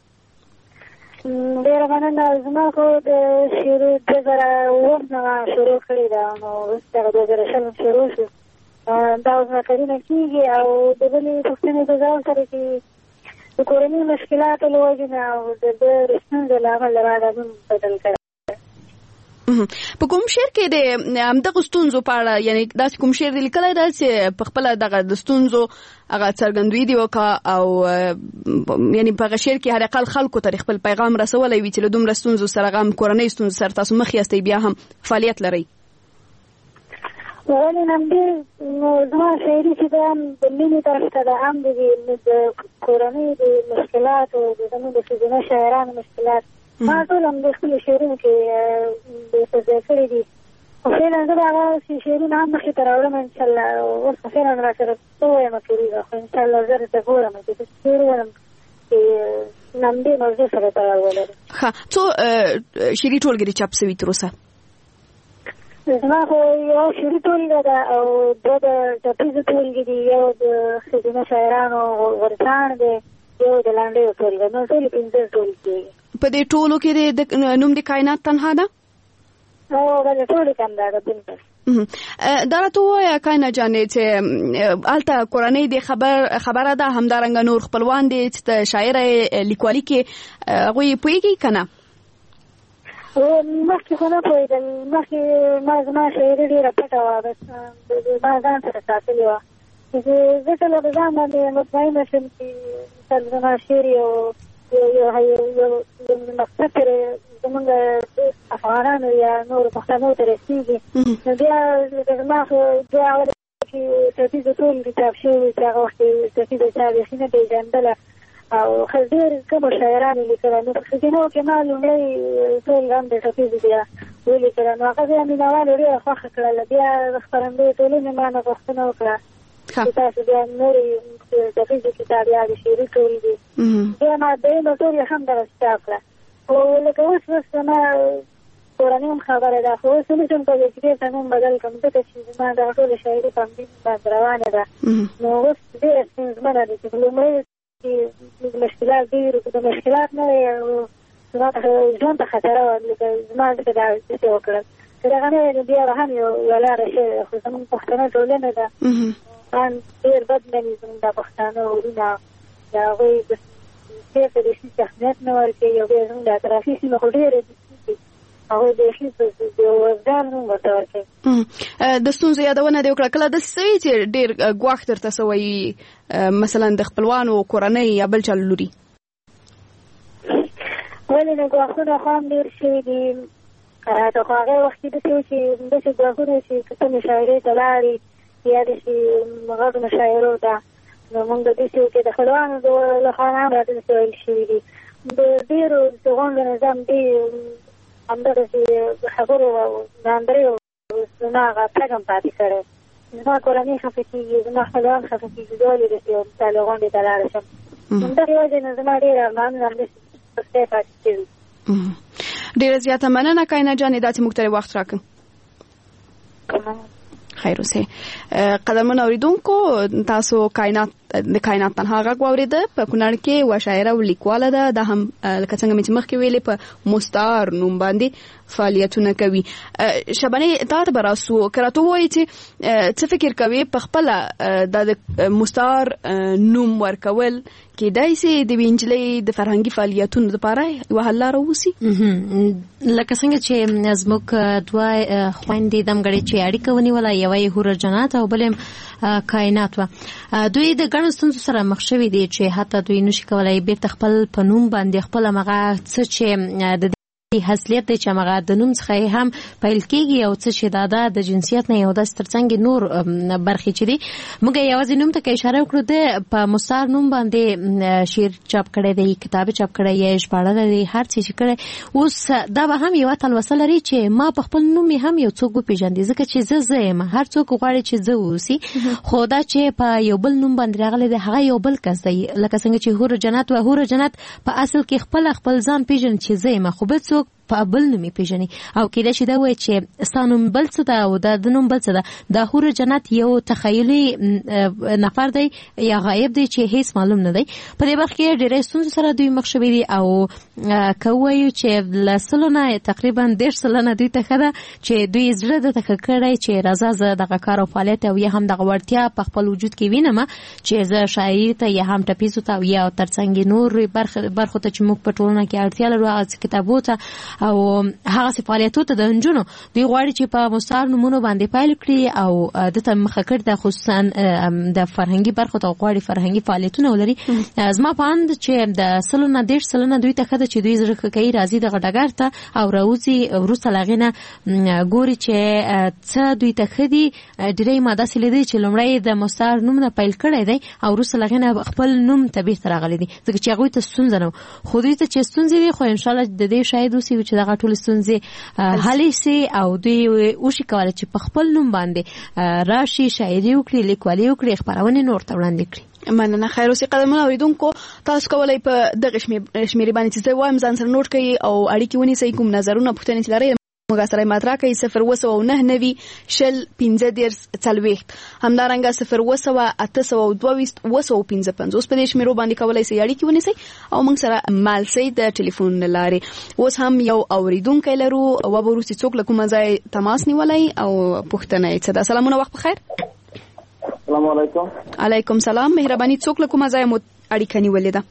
ډېره مننه. زما خو د شروع دوه زره اووه نه شروع کړې ده نو اوس دغه دوه زره شل شروع شو دا اوس کلونه کېږي او د بلې پوښتنې په ځواب سره چې د کورنۍ مشکلاتو له وجې نه او د ده ستونزو له امله ما دا نوم بدل کړی. په کوم شعر کې د همدغه ستونزو په اړه یعنی داسې کوم شعر دی لیکلی ده چې په خپله دغه د ستونزو هغه څرګندوي دي وکړه او یعنی په هغه شعر کې هر اقل خلکو ته خپل پیغام رسولی وي چې له دومره ستونزو سره غم کورنۍ ستونزو سره تاسو مخ یاستئ بیا هم فعالیت لرئ؟ ولې نمدې نو زما شاعري چې ده هم د مینې طرف ته ده هم د کورنۍ د مشکلاتو د زموږ د ښځینه شاعرانو مشکلات ما ټول هم د خپلو شعرونو کې د تجزیه کړي دي خو فعلا زه د هغه شعرونه هم مخې ته راوړم انشاءالله اوس خو فعلا را سره څه ووایم کېږي خو انشاءالله زه درته ګورم چې څه شعر ووایم چې نمدې موضوع سره تړاو ولري. ښه څو شعري ټولګې چاپ سوي تر اوسه؟ زما خو یو شعري ټولګه ده او دوه د ټپیزو ټولګې دي یو د ښځینه شاعرانو غورځان دی یو د لنډیو ټولګه نو ټولې پنځه ټولګې. په دې ټولو کې د نوم د کائنات تنها ده؟ او بلې ټولې کم ده بالکل. دا راته ووایه کائنات جانې چې هلته کورنۍ د خبر خبره ده همدارنګه نور خپلوان دي چې شاعره لیکوالي کې هغوی پوهېږي که نه؟ مخکې خو نه پوهېدل مخکې ما زما شاعري ډېره پټه وه بس ما ځان سره ساتلې وه چې زه کله په ځان باندې مطمئنه شم چې زما شعر یو یو مقصد ترې زمونږ افغانانو یا نورو پښتنو ته رسېږي نو بیا زما خو بیا هغه کې ټپیزو ټولګې چاپ شوي چې هغه وخت یې ټپیزه چا بیخي نه پېژندله او ډېر کمو شاعرانو لیکله نو په ښځینو کې ما لومړی ټولګه هم د ټپیزو بیا ولیکل. نو هغه بیا مینوالو ډېره خوښه کړله. بیا د خپرندویو ټولنې ما نه پوښتنه وکړه چې تاسو بیا نورې دقیقې کتابیانې شعري کړي دي. بیا ما دویمه ټول یې هم دغه چاپ کړه. خو لکه اوس اوس زما کورنۍ هم خبره ده، خو اوس نه شم کولی چې بېرته نوم بدل کړم ځکه چې زما دغه ټوله شاعري په همدې باندې روانه ده. نو اوس ډېره ستونزمنه ده چې لومړی چې مشکلات ډېر د مشکلات نه وی زما ژوند ته خطره وه، لکه زما ځکه دا داسې وکړل چې دغه نه وی بیا به هم یوه لاره شوې ده. خو زموږ پښتنه ټولنه ده ان ډېر بد مني زموږ دا پښتانه وروڼه، د هغوی چېرته د هېڅ اهمیت نه ورکوي او بیا زموږ د اطرافي سیمه خو ډېرې هغوی د هېڅ د وزګار نوم ورته ورکوي. د ستونزو یادونه دې وکړه. کله داسې څه وي چې ډېر ګواښ درته سوی مثلا د خپلوانو کورنۍ یا بل چا له لوري؟ ولې نه ګواښونه خو هم ډېر شوي دي. د خو هغې وخت کې داسې و چې داسې ګواښونه چې که ته مشاعرې ته لاړې یا داسې غږ مشاعرو ته، نو مونږ د داسې و چې د خپلوانو له خوا هم راته داسې ویل شوي دي. د ډېرو د غونډو نظام ډېر همدغسې خبرو او ناندریو زما هغه پرګ هم پاتې کړی. زما کورنۍ خفه کېږي، زما خپلوان خفه کېږي، زه ولې داسې مثال غونډې ته لاړه شم. همدغې وجې نه زما ډېر ارمانونه همداسې پستی پاتې شوي. ډېره زیاته مننه کائنات جانې دا چې موږ ته وخت راکړ. خیر اوسئ. قدرمن اوریدونکو، تاسو کائنات د کائنات تنها غږ واورېده. په کونړ کې یوه شاعره او لیکواله ده. دا هم لکه څنګه مې چې مخکې ویلې په مستعار نوم باندې فعالیتونه کوي. شبانې تا ته به راسو که راته ووایي چې څه فکر کوې په خپله دا د مستعار نوم ورکول کېدای سي د یوې نجلۍ د فرهنګي فعالیتونو لپاره یوه حل لاره واوسي؟ لکه څنګه چې زموږ دوه خویندې دمګړې چې اړیکه ونیوله، یوه یې هوره جنات او بله کائنات وه. دوی د ګڼو ستونزو سره مخ شوي دي چې حتی دوی نشي کولی بیرته خپل په نوم باندې خپل هغه څه چې د حاصلیت دی چې هغه د نوم څخه هم پیل کېږي او څه چې دا د جنسیت نه یو داسې ترڅنګ نور برخې چې دي. موږ یوازې نوم ته که اشاره وکړو، د په مستعار نوم باندې شعر چاپ کړی دی، کتاب چاپ کړی یې، ژباړلی دی، هر څه چې کړی. اوس دا به هم یوه تلوسه لري چې ما په خپل نوم هم یو څوک وپېژندي، ځکه چې زه زه یم. هر څوک غواړي چې زه واوسي، خو دا چې په یو بل نوم باندې راغلی دی هغه یو بل کس دی. لکه څنګه چې هوره جنت و، هوره جنت په اصل کې خپل خپل ځان پېژني چې زه یم، خو بل څوک په بل نوم پیژني. او کېدای شي دا وایي چې ستا نوم بل څه ده او د نوم بل څه ده. د هوره جنت یو تخیلي نفر دی یا غایب دی چې هیڅ معلوم نه دی. په دې وخت کې ډېرې ستونزو سره دوی مخ شوي دي او که ووایو چې له سلو نه تقریبا دېرش سلنه دوی ته ښه ده چې دوی زړه درته ښه کړی چې راځه زه دغه کار او فعالیت او یا هم دغه وړتیا په خپل وجود کې وینم چې زه شاعري ته یا هم ټپیزو ته او یا ترڅنګ نور برخو ته چې موږ په ټولنه کې اړتیا لرو، هغه کتابو ته او هغه فعالیتونو ته د نجونو دوی غواړي چې په مستعار نومونو باندې پیل کړي او دته مخه کړي د خصوصا د فرهنګي برخو ته غواړي فرهنګي فعالیتونه ولري. زما په اند چې د سلو نه دېرش سلنه دوی ته ښه ده چې دوی زړه ښه کوي، راځي دغه ډګر ته او راوځي، وروسته له هغې نه ګوري چې څه دوی ته ښه دي. ډېری ما داسې لیدلي چې لومړی د مستعار نوم نه پیل کړی دی او وروسته له هغې نه خپل نوم ته بېرته راغلی دی، ځکه چې هغوی ته ستونزه نه و. خو دوی ته چې ستونزې دي، خو انشاءالله د دې شاید اوسي چې دغه ټولې ستونزې حل شي او دوی وشي کولی چې په خپل نوم باندې راشي، شاعري وکړي، لیکوالي وکړي، خپرونې نور ته وړاندې کړي. مننه. خیر اوسې قدرمن اوریدونکو، تاسو کولی په دغه شمېرې باندې چې زه وایم ځان سره نوټ کړئ او اړیکې ونیسئ. کوم نظرونه پوښتنې چې لرئ موږ سره مطرح کړئ. صفر اووه سوه نهه نوي شل پنځه دېرش څلوېښت، همدارنګه صفر اووه سوه اته سوه دوه ویشت اووه سوه پنځه پنځوس. په دې شمېرو باندې کولی سئ اړیکې ونیسئ او موږ سره مل سئ د ټلیفون له لارې. اوس هم یو اوریدونکی لرو، وبه وروستي څوک له کومه ځای تماس نیولی او پوښتنه یې څه ده. سلامونه، وخت بخیر. السلام علیکم. علیکم سلام. مهرباني، څوک له کومه ځای مو اړیکه نیولې ده؟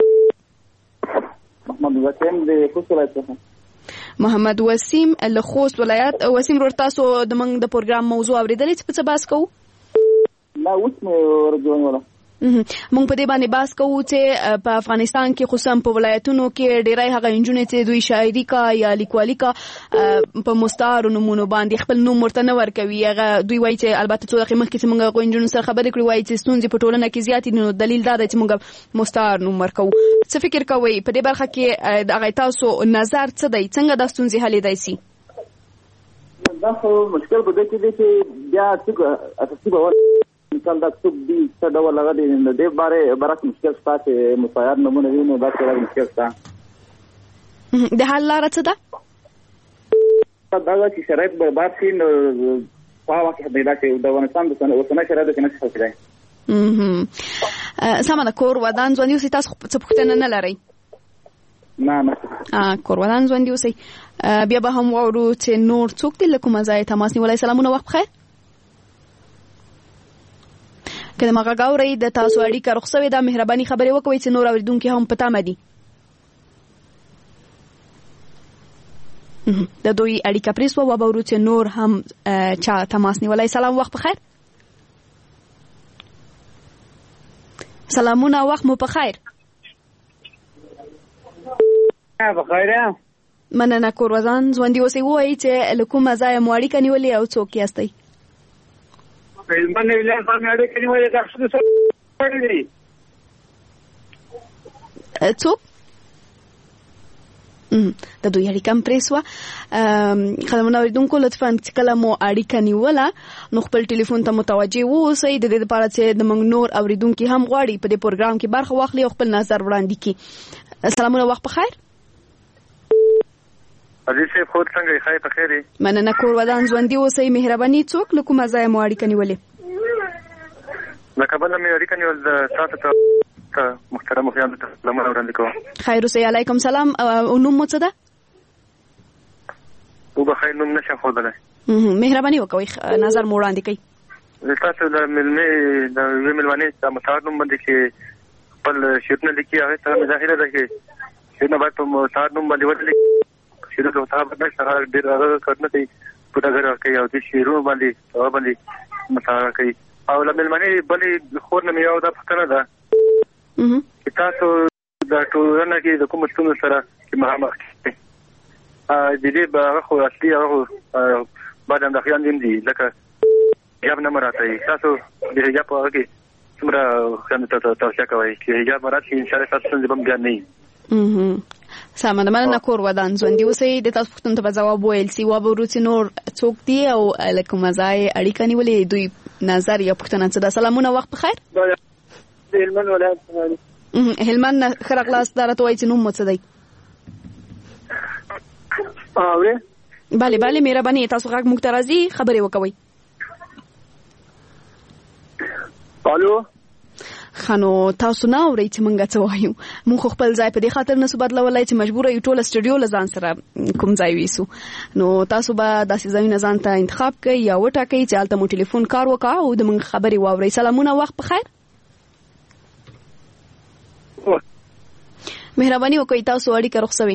محمد وسیم د خوست ولایت څخه. محمد وسیم له خوست ولایت. وسیم ورور، تاسو د موږ د پروګرام موضوع اورېدلې چې په څه بحث کوو؟ نه، اوس مې ورجوړوله. موږ په دې باندې بحث کوو چې په افغانستان کې خصوصا په ولایتونو کې ډېری هغه نجونې چې دوی شاعري کا یا لیکوالي کا په مستعار نومونو باندې خپل نوم ورته نه ورکوي. هغه دوی وایي چې البته څو دقیقې مخکې چې موږ هغو نجونو سره خبرې کړې وایي چې ستونزې په ټولنه کې زیاتې دي، نو دلیل دا دی چې موږ مستعار نوم ورکوو. څه فکر کوئ په دې برخه کې؟ هغه تاسو نظر څه دی؟ څنګه دا ستونزې حلېدای سي؟ دا خو مشکل په دې کې دی چې بیا څوک اساسي باور مثال دا څوک دی څه ډول هغه دی د دې باره برعکس مشکل شته چې مساعد نمونه وي نو دا څه مشکل شته د حل لاره څه ده؟ دا چې شرایط برباد شي نو په هغه وخت کې دا چې د افغانستان د اوسنۍ شرایطو کې نشي حل کېدای. سمه ده. کور ودان ژوندي اوسئ. تاسو څه پوښتنه نه لرئ؟ نه نه. کور ودان ژوندي اوسئ. بیا به هم واورو چې نور څوک دي له کومه ځایه تماس نیولی. سلامونه، وخت بخیر. که د مغه غاوري د تاسو اړیکه رخصت وي دا مهرباني خبرې وکوي چې نور اوریدونکو هم پتا مدي. د دوی اړیکه پریس و وبورو چې نور هم چا تماس نیولای. سلام، وخت بخیر. سلامونه، وخت مو بخیر. بخیر. مننه. کور ودان ژوندي اوسئ. وایي چې له کومه ځایه مو اړیکه نیولې او څوک یاستئ؟ من ویلان په اړه کې نیولې دا څه څه دی؟ څوک؟ د دوی اړیکه پریس و. خدمت اوریدونکو لطفاً چې کله مو اړیکه نیوله نو خپل ټلیفون ته متوجه اوسئ د دې لپاره چې د موږ نور اوریدونکو هم غواړي په دې پروګرام کې برخه واخلي او خپل نظر وړاندې کړي. سلامونه، وخت بخیر. عزیز صاحب خود څنګه خیر په خیر؟ مننه. کور ودان ژوندي اوسئ. مهرباني. څوک له کومه ځایه مو اړیکه نیولې؟ د کابل مې اړیکه نیول د تاسو ته محترم خیال ته سلامونه وړاندې کوم. خیر اوسئ. علیکم سلام. او نوم مو څه ده؟ او بخیر. نوم نشم ښودلی. مهرباني وکوئ نظر مو وړاندې کړئ. تاسو د مېلمې د یوې مېلمنې د مساعد نوم باندې چې خپل شعرونه لیکي هغې سره مې ظاهره ده چې شعرونه باید په مساعد نوم باندې وللیکي. شعرونه په مساعد باندې سره ډېر هغه کارونه کوي په ډګر کوي او د شعرونو باندې هغه باندې مساعده کوي. او له مېلمنې بلې خور نه مې یو دا پوښتنه ده چې تاسو د ټولنه کې د کومو ستونزو سره چې مخامخ کېږئ د دې به هغه خو اصلي هغه بعد انداخیان دین دي لکه حجاب نه مراته. تاسو د حجاب په هغه کې څومره خیانت توصیه کوئ چې حجاب مراته شي انشاءالله ستاسو ستونزې به هم بیا نه وي؟ سمه ده. مننه. کور ودان ژوندي اوسئ. د تاسو پوښتنو ته به ځواب ویل سي. وبورو چې نور څوک دي او له کومه ځایه اړیکه نیولې دوی نظر یا پوښتنه څه ده. سلامونه، وخت بخیر. د هلمند ولایت. هلمند نه ښه راغلاست. دا راته وایي چې نوم مو څه دی؟ اورئ؟ بله بله. مهرباني. تاسو غږ موږ ته راځي، خبرې وکوئ. الو. خنو تاسو نه اورئ چې مونږ څه وایو. مونږ خپل ځای په دې خاطر نه بدلولای چې مجبور یو ټول سټوډیو لزان سره کوم ځای ویسو. نو تاسو به داسې ځایونه ځان ته انتخاب کړئ یا وټاکئ چې هلته مو ټلیفون کار وکړه او د مونږ خبرې واورئ. سلامونه، وخت بخیر. مهرباني وکړئ تاسو اړیکه رخصوي.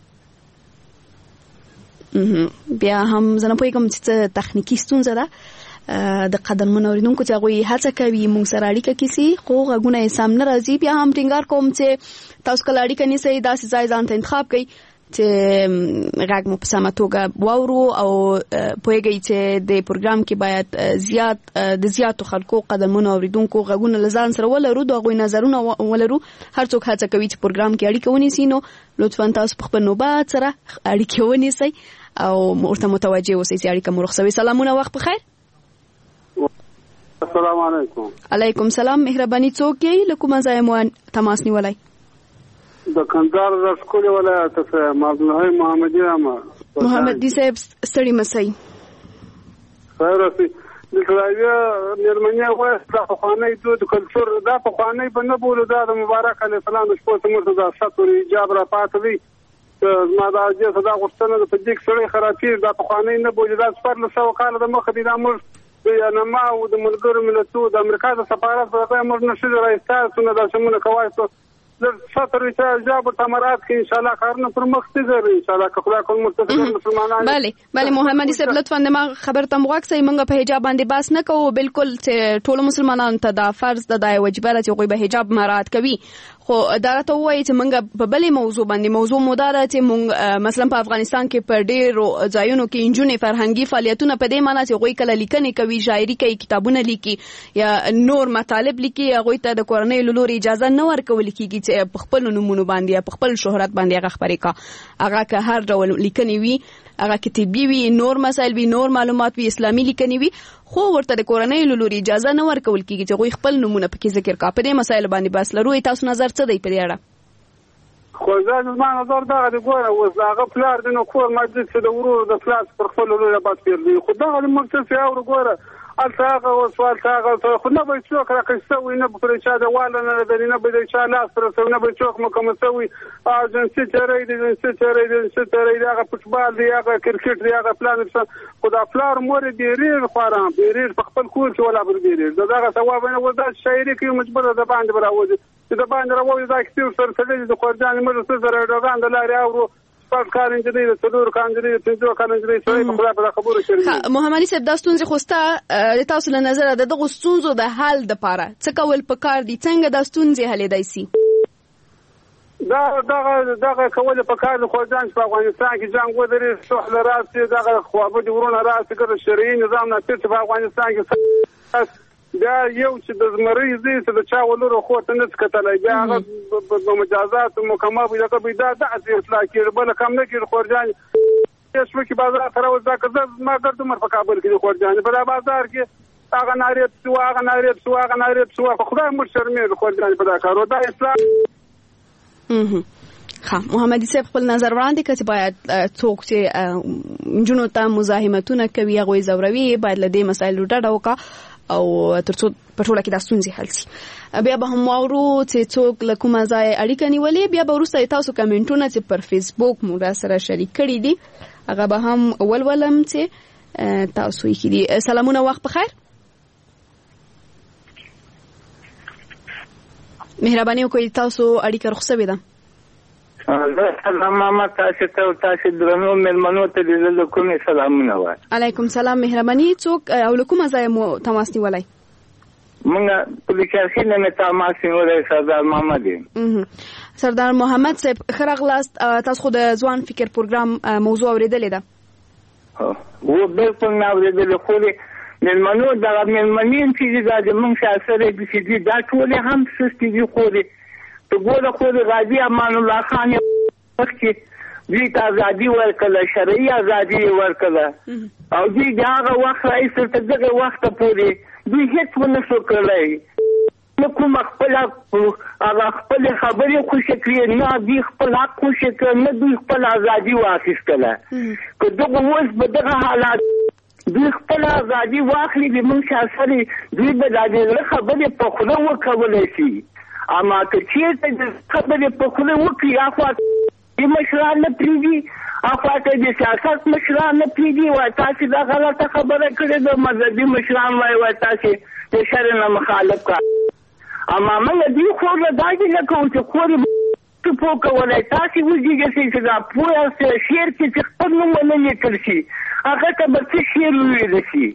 بیا هم زه نه پوهېږم چې څه تخنیکي ستونزه ده. د قدرمن اوریدونکو چې هغوی هڅه کوي موږ سره اړیکه کیسي خو غږونه یې سم نه راځي. بیا هم ټینګار کوم چې تاسو کله اړیکه نیسئ داسې ځای ځان ته انتخاب کړئ چې غږ مو په سمه توګه واورو او پوهېږئ چې د پروګرام کې باید زیات د زیاتو خلکو قدرمن اوریدونکو غږونه له ځان سره ولرو، د هغوی نظرونه ولرو. هر څوک هڅه کوي چې پروګرام کې اړیکه ونیسي. نو لطفا تاسو په خپل نوبت سره اړیکه ونیسئ او ورته متوجه اوسئ چې اړیکه مو رخصوي. سلامونه، وخت بخیر. السلام علیکم. علیکم سلام. مهرباني. څوک یې له کومه ځایه مو تماس نیولی؟ د کندهار راسکولي ولایت څخه مبلغ محمدي یم. محمدي صاحب ستړي مسئ. خیر اوسئ. د کلاویه مېرمنې وایي دا پخوانی دود کلچر دا پخوانی به نه بولو. دا د مبارک علیه السلام د شپو څخه دا ستر حجاب را پاتې دی. زما دا اجازه دا غوښتنه په دې کې سړی خرابېږي. دا پخوانی نه بولي. دا څوارلس سوه کاله د مخه دی. دا موږ د نما او د ملګرو ملتونو د امریکا د سفارت په ځای موږ نه شو راایستاسو دا شمونه کوای سو د ستر حجاب تمرات کې ان شاء الله کارونه پر مخ ځي ان شاء الله که خدای کوم متفق مسلمانان. بله بله. محمدي صاحب لطفا د ما خبر تم واکسي موږ په حجاب باندې باس نه کوو. بالکل چې ټول مسلمانانو ته دا فرض ده، دا واجب ده چې غوي به حجاب مراعات کوي. خو دا ته وایي چې موږ په بلې موضوع باندې موضوع مدار چې موږ مثلا په افغانستان کې په ډېرو ځایونو کې انجونې فرهنګي فعالیتونه په دې معنی چې غوي کله لیکنې کوي، شاعري کوي، کتابونه لیکي یا نور مطالب لیکي، هغه ته د کورنۍ له لوري اجازه نه ورکول کیږي چې په خپل نومونو باندې په خپل شهرت باندې هغه خبرې کا هغه که هر ډول لیکنې وي، هغه کتابي وي، نور مسایل وي، نور معلومات وي، اسلامي لیکنې وي، خو ورته د کورنۍ له لوري اجازه نه ورکول کیږي چې غوي خپل نومونه پکې ذکر کا. په دې مسایل باندې بس لرو، تاسو نظر څه دی په دې اړه؟ خو ځان ما نظر دا دی ګوره اوس هغه پلار د نو کور مجلس چې د ورور د فلاس پر خپل لوري بات پیری خو دا د مرتفع او ګوره التاغه او سوال تاغه خو نه به څوک راکښوي نه پر چا د واله نه د نه به چا لاس پر سو نه به څوک مکمسوي اجنسي چرې د جنسي چرې د جنسي چرې دغه فوټبال دی هغه کرکټ دی هغه پلان خو دا پلار مور دی ریل خورم دی ریل په خپل کور کې ولا بر دی ریل دغه ثواب نه ودا شاعري کې مجبور ده باندې براوځي د باندې راوځي دا کتاب سره سره د خورجان مر سره راغان د لاري او کار انجنیر د څلور کانجري د څلور کانجري سره په خپل په خبرو شریک محمد صاحب دا ستونزې خوسته د تاسو له نظر د دغه ستونزو د حل د پاره څه کول پکار دي، څنګه د ستونزې حل دی سي؟ دا دغه دغه کول پکار د خوځان په افغانستان کې جنگ ودرې سوحل راسي دغه خوابه دي ورونه راسي ګر شرعي نظام نه چې په افغانستان کې دا یو چې د زمری زی چې د چا ولور خو ته نه کتلای بیا هغه په مجازات مکمل وي دغه بيدا د اصلاح کې بل کم نه کې خورجان یې کې بازار سره وځه کړه ما ګرځم مر په کابل کې خورجان په بازار کې هغه ناریت سو هغه ناریت سو هغه ناریت سو خدای مر شرمې خورجان په دا کارو دا اصلاح. ها محمد صاحب خپل نظر وړاندې کړي باید څوک چې جنونو ته مزاحمتونه کوي هغه زوروي باید له دې مسایلو ډډه وکړي او ترڅو په ټوله کې د ستونزې حل شي. بیا به هم واورو چې څوک له کومه ځای اړیکه نیولې، بیا به وروسته تاسو کمنټونه چې پر فیسبوک مو را سره شریک کړي دي هغه به هم ولولم چې تاسو یې کړي. سلامونه، وخت بخیر. مهرباني وکړئ تاسو اړیکه رخصوي ده. سلام ماما تاسو ته تاسو درنو مېلمنو ته د کومې سلامونه وای. علیکم سلام، مهرباني. څوک او له کومه ځای مو تماس نیولای؟ مونږ په لیکاسي نه تماس نیولای سردار محمد. سردار محمد صاحب خرغلاست، تاسو خو د ځوان فکر پروګرام موضوع اوریدلې ده؟ هو بالکل نه اوریدلې، خو مېلمنو دا مېلمنین چې د مونږ سره د سيدي دا ټول هم سستي دي خو تو ګوره خو د غازی امان الله خان وخت دوی ته ازادي ورکړه، شرعي ازادي ورکړه او دوی هغه وخت رئیس ته دغه وخت پورې دوی هیڅ ونه شو کړی. نو کوم خپل هغه خپل خبرې خوشی کړي نه دوی خپل حق خوشی کړي نه دوی خپل ازادي واخیستله. که دغه اوس به دغه حالات دوی خپل ازادي واخلي د موږ شاسري دوی به د دې خبرې په خوله وکولی شي. اما که چیرته د خبرې په خوله وکړي اخوا د مشران نه پرېږدي اخوا ته د سیاست مشران نه پرېږدي وایي تاسې دا غلطه خبره کړې ده، مذهبي مشران وایي وایي تاسې د شرع نه مخالف کړه. اما موږ دوی خور له دا دې نه کوو چې خور یې پوه کولی تاسې وزېږئ چې دا پوه یاست شعر کې چې خپل نوم ونه لیکل شي هغه ته به څه شعر وویل شي.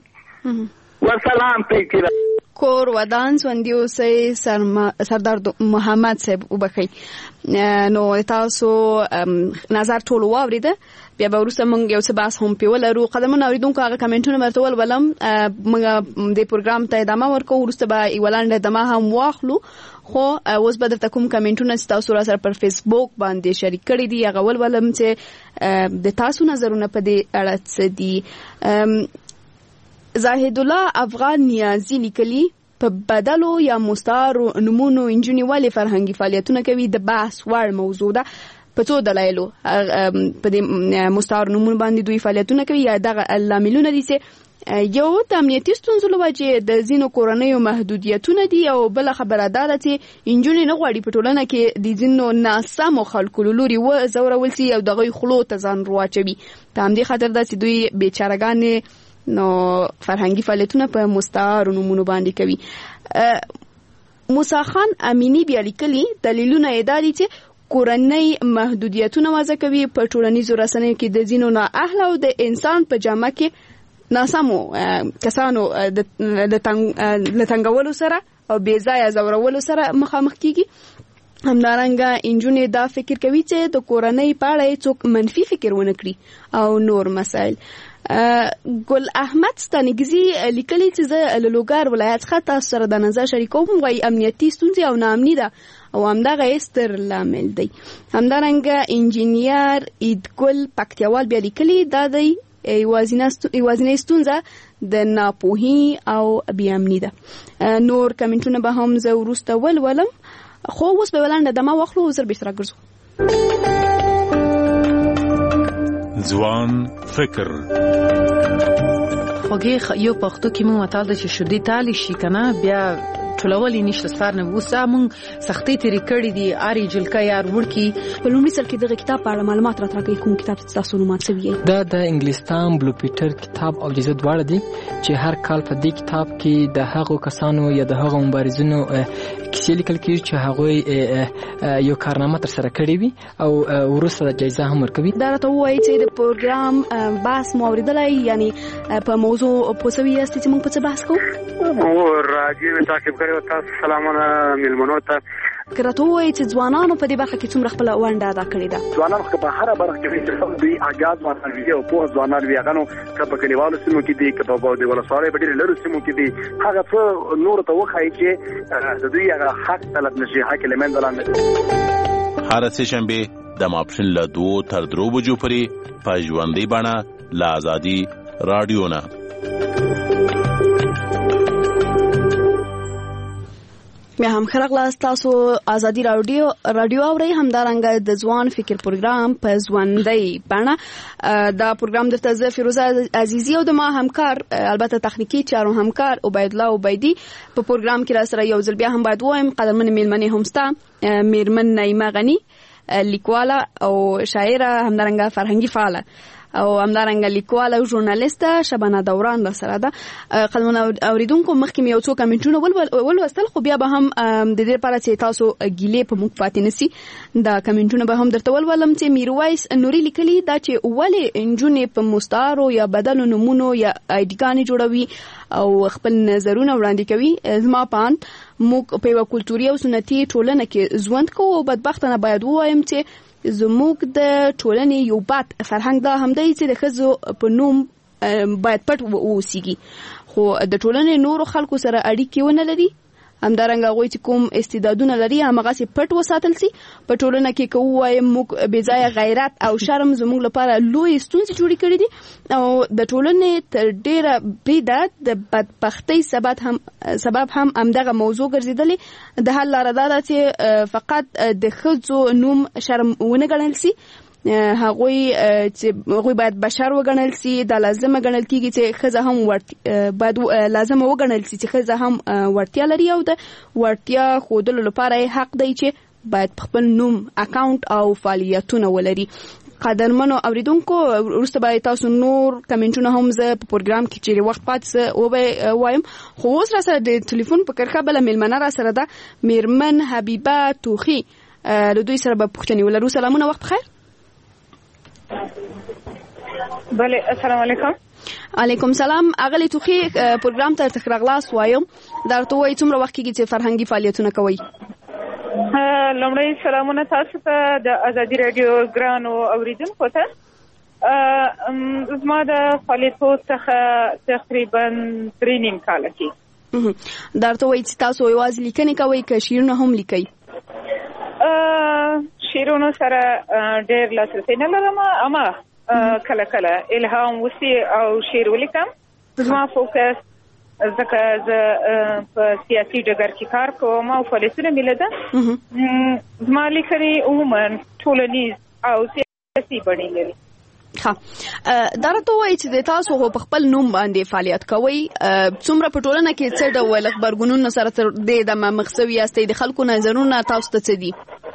وسلام پیکره کور ودان ژوندي اوسئ. سردار محمد صاحب وبخئ. نو تاسو نظر ټول واوریده، بیا به وروسته موږ یو څه بحث هم پې ولرو. قدمونه اورېدونکو هغه کمنټونه ورته ولولم، موږ دې پروګرام ته ادامه ورکوو، وروسته به یوه لنډه ادامه هم واخلو. خو اوس به درته کوم کمنټونه چې تاسو را سره پر فیسبوک باندې شریک کړي دي هغه ولولم چې د تاسو نظرونه په دې اړه څه دي. زاهد الله افغان نیازی لیکلی په بدلو یا مستعارو نمونو انجونې ولې فرهنګي فعالیتونه کوي د بحث وړ موضوع ده. په څو دلایلو په دې مستعارو نمونو باندې دوی فعالیتونه کوي یا دغه لاملونه دي چې یو د امنیتي ستونزو له وجې د ځینو کورنیو محدودیتونه دي او بله خبره دا ده چې انجونې نه غواړي په ټولنه کې د ځینو ناسمو خلکو له لوري وځورول سي او د هغوی خولو ته ځان واچوي. په همدې خاطر ده چې دوی بیچارهګانې نو فرهنګي فعالیتونه په مستعارو نومونو باندې کوي. موسی خان امینی بیا لیکلي دلیلونه یې دا دي چې کورنۍ محدودیتونه وضع کوي په ټولنیزو رسنیو کې د ځینو نااهله او د انسان په جامه کې ناسمو کسانو د تنګولو سره او بې ځایه ځورولو سره مخامخ کیږي. همدارنګه انجونې دا فکر کوي چې د کورنۍ په اړه څوک منفي فکر ونه کړي او نور مسائل. ګل احمد ستانګزي لیکلي چې زه له لوګر ولایت څخه تاسو سره د نظر شریکوم، وايي امنیتي ستونزې او ناامني ده او همدغه ستر لامل دی. همدارنګه انجینیر ایدګل پکتیوال بیا لیکلي دا دی یوازینۍ ستونزه د ناپوهي او بې امني ده. نور کمنټونه به هم زه وروسته ولولم، خو اوس به ولنډه دمه واخلو، زر بېرته راګرځو. ځوان فکر خوږې یو پښتو کې مونږ متال د چې شودي تالی شي کنه بیا ټولولې نشته سفر نه وسه مونږ سختي تیری کړې دي اری جلکا یار ورکی په لومړي سر کې دغه کتاب په اړه معلومات راټولوي. کوم کتاب تاسو نو ماتوي؟ دا د انګلیستان بلو پیټر کتاب او جزء دواړه دي چې هر کال په دې کتاب کې د هغو کسانو یا د هغو مبارزینو کیسې لیکل کېږي چې هغه یو کارنامه تر سره کړې وي او وروسته د جایزه هم ورکوي. دا راته وایي چې د پروګرام بحث مو اوریدلای، یعنی په موضوع پوسوي است چې موږ په څه بحث کوو. او راځي تعقیب کوي. تاسو سلامونه ملمنو ته. کراته وایي چې ځوانانو په دې برخه کې څومره خپل ونډه ادا کړې ده. ځوانانو په هر برخه کې چې دوی اجازه ورکړي او په ځوانان وی هغه نو په کلیوالو سیمو کې دي کله په د ولسوالۍ په ډېر لرو سیمو کې دي هغه څو نور ته وخایي چې د دوی هغه حق طلب نشي، حق لمن دلانه. هر سه شنبه د ماپښین له دوه تر درو بجو پورې په ژوندۍ بڼه له آزادي رادیو نه. بیا هم خلغلا تاسو آزادي رادیو رادیو اوري، همدارنګه د ځوان فکر پروګرام په ژوندۍ بڼه. دا پروګرام د تازه فیروزه عزیزی او د ما همکار البته تخنیکی چارو همکار عبید الله عبیدی په پروګرام کې را سره یو ځل بیا هم باید وایم قدرمن میلمنې همستا میرمن نعیمه غنی لیکواله او شاعره، همدارنګه فرهنګي فعاله او همدارنګه لیکواله او ژورنالیسته شبانه دوران را سره ده. قدمونه اوریدونکو مخکې یو څو کمنټونه ولوستل، خو بیا به هم د دې لپاره چې تاسو ګیلې په موږ پاتې نسی دا کمنټونه به هم درته ولولم. چې میرویس نوري لیکلي دا چې ولې انجونې په مستعارو یا بدلو نمونو یا ایډیګانې جوړوي او خپل نظرونه وړاندې کوي. زما پان موږ په یو کلتوري او سنتي ټولنه کې ژوند کوو. بدبختانه باید ووایم چې زموږ د ټولنې یو بد فرهنګ دا هم دی چې د ښځو په نوم باید پټ واوسیږي، خو د ټولنې نورو خلکو سره اړیکې ونه لري. همدارنګه هغوی چې کوم استعدادونه لري هماغسې پټ وساتل سي. په ټولنه کې که ووایم موږ بې ځایه غیرت او شرم زموږ لپاره لوی ستونزې جوړې کړي دي او د ټولنې تر ډېره بریده د بدبختۍ سبب هم سبب هم همدغه موضوع ګرځېدلې. د حل لاره دا ده چې فقط د ښځو نوم شرم ونه ګڼل سي، هغوی چې هغوی باید بشر وګڼل سي. دا لازمه ګڼل کیږي چې ښځه هم ورته باید لازمه وګڼل سي چې ښځه هم ورتیا لري او د ورتیا ښودلو لپاره حق دی چې باید خپل نوم، اکاونټ او فعالیتونه ولري. قدرمنو اوریدونکو وروسته به تاسو نور کمنټونه هم زه په پروګرام کې چې وخت پاتې سه او به وایم. خو اوس را سره د ټلیفون په کرخه بل میلمنه را سره ده میرمن حبیبه توخی. له دوی سره به پوښتنې ولرو. سلامونه، وخت بخیر. بله، السلام علیکم. علیکم سلام. اغلی توخی پروګرام ته تخرغلاس وایم. درته وایي څومره وخت کېږي چې فرهنګي فعالیتونه کوي؟ لومړی سلامونه تاسو ته د آزادي رادیو ګرانو اوریدونکو ته. زما د فعالیتو څخه تقریبا درې نیم کاله کې. درته وایي چې تاسو یوازې لیکنې کوئ که شعرونه هم لیکئ؟ شعرونو سره ډېر لاسرسی نه لرم، اما کله کله الهام وسی او شعر ولیکم. زما فوکس ځکه زه په سیاسي ډګر کې کار کوم او فعالیتونه مې لیده. زما لیکنې عموما ټولنیز او سیاسي بڼې لري. ښه، دا راته وایي چې د تاسو په خپل نوم باندې فعالیت کوئ. څومره په ټولنه کې څه ډول خبرګونونه سره تر دې دمه مخ شوي یاستئ؟ د خلکو نظرونه تاسو ته څه دي؟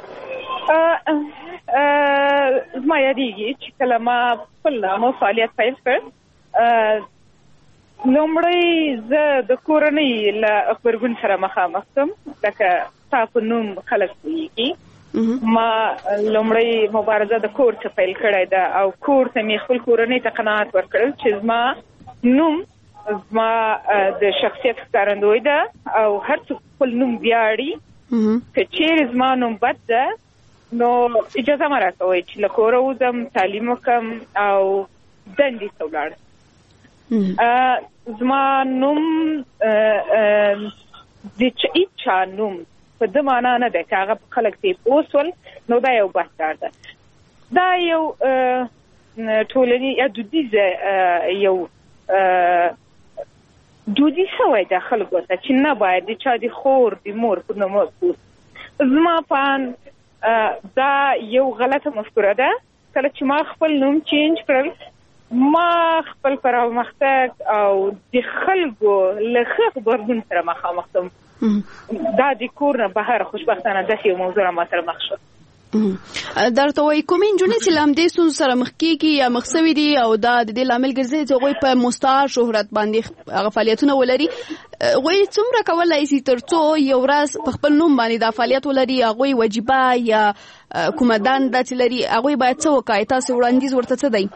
زما یادېږي چې کله ما خپل نامه فعالیت پیل کړ، لومړی زه د کورنۍ له خبرګون سره مخامخ شوم. لکه ستا په نوم خلک پوهېږي. ما لومړی مبارزه د کور څخه پیل کړې ده او کور ته مې خپل کورنۍ ته قناعت ورکړل چې زما نوم زما د شخصیت ښکارندوی ده او هر څوک خپل نوم ویاړي که چیرې زما نوم بد ده نو اجازه مه راکوئ چې له کوره وځم تالیموکړم او دندې ته ولاړم. زما نوم د هیچا نوم په ده معنا نه ده که هغه خلک پرې پوه سول نو دا یو بد کار ده. دا یو ټولني یا دودیزه یو دودي شوی ده خلکو ته چې نه باید د چا د خور د مور په نوم پوه. زما په دا یو غلطه مفکوره ده. کله چې ما خپل نوم چینج کړل ما خپل پرمختګ او د خلکو له ښه غبرګون سره مخامخ شوم. دا د کور نه بهر خوشبختانه داسې یو موضوع ما سره مخ شو. درته وایي کومې نجونې چې له همدې ستونزو سره مخ کېږي یا مخ سوي دي او دا د دې لامل ګرځي چې هغوی په مستعار شهرت باندې هغه فعالیتونه ولري، هغوی څومره کولی شي تر څو یو ورځ په خپل نوم باندې دا فعالیت ولري؟ هغوی وجیبه یا کومه دنده چې لري هغوی باید څه وکړي؟ تاسو وړاندیز ورته څه دی؟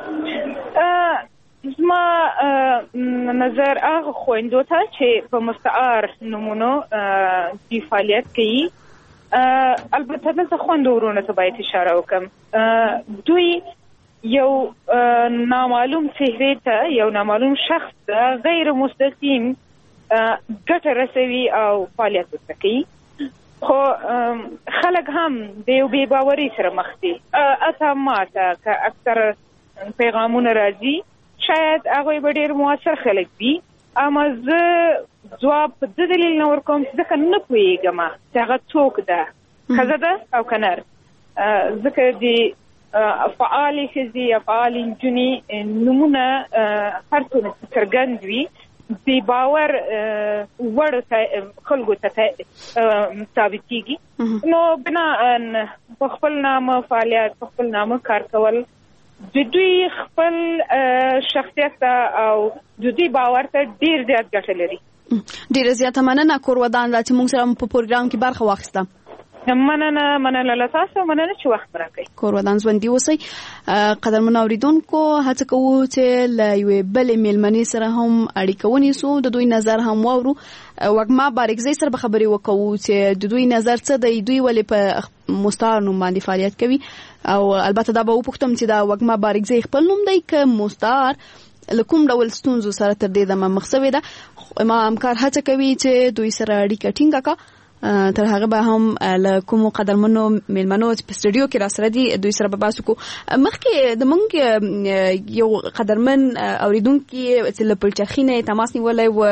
زما نظر هغه خویندو ته چې په مستعار نومونو دې فعالیت کوي، البته دلته خویندو ورونو ته باید اشاره وکړم. دوی یو نامعلوم څهرې ته یو نامعلوم شخص ته غیر مستقیم ګټه رسوي او فعالیت ورته کوي، خو خلک هم د یو بې باورۍ سره مخ دي. اته ماته که اکثر پیغامونه راځي شاید هغوی به ډېر مؤثر خلک وي، اما زه ځواب په دې دلیل نه ورکوم چې ځکه نه پوهېږم چې هغه څوک ده، ښځه ده او که نر. ځکه د فعالې ښځې یا فعالې نجونې نومونه هر څومره څرګند وي بې باور وړ خلکو ته ثابتېږي. نو بناء په خپل نامه فعالیت په خپل نامه کار کول د دوی خپل شخصیت او د دوی باور ته ډېر زیات ګټه لري. ډېره زیاته مننه کور ودان چې موږ سره په پروګرام کې برخه واخیسته. مننه مننه له تاسو، مننه چې وخت راکړئ. کور ودان ژوندي اوسئ. قدرمنو اورېدونکو هڅه کوو چې له یوې بلې میلمنې سره هم اړیکه ونیسو، د دوی نظر هم واورو. وږمه بارکزۍ سره به خبرې وکړو چې د دوی نظر څه دی، دوی ولې په مستعار نوم باندې فعالیت کوي، او البته دا به وپوښتم چې دا وږمه بارکزۍ خپل نوم دی که مستعار، له کوم ډول ستونزو سره تر دې دمه مخ سوې ده. ما همکار هڅه کوي چې دوی سره اړیکه ټینګه کړه. تر هغه به هم له کومو قدرمنو میلمنو په سټوډیو کې را سره دي دوی سره به بحث وکړو. مخکې د موږ یو قدرمن اوریدونکي چې له پلچرخي نه تماس نیولی و،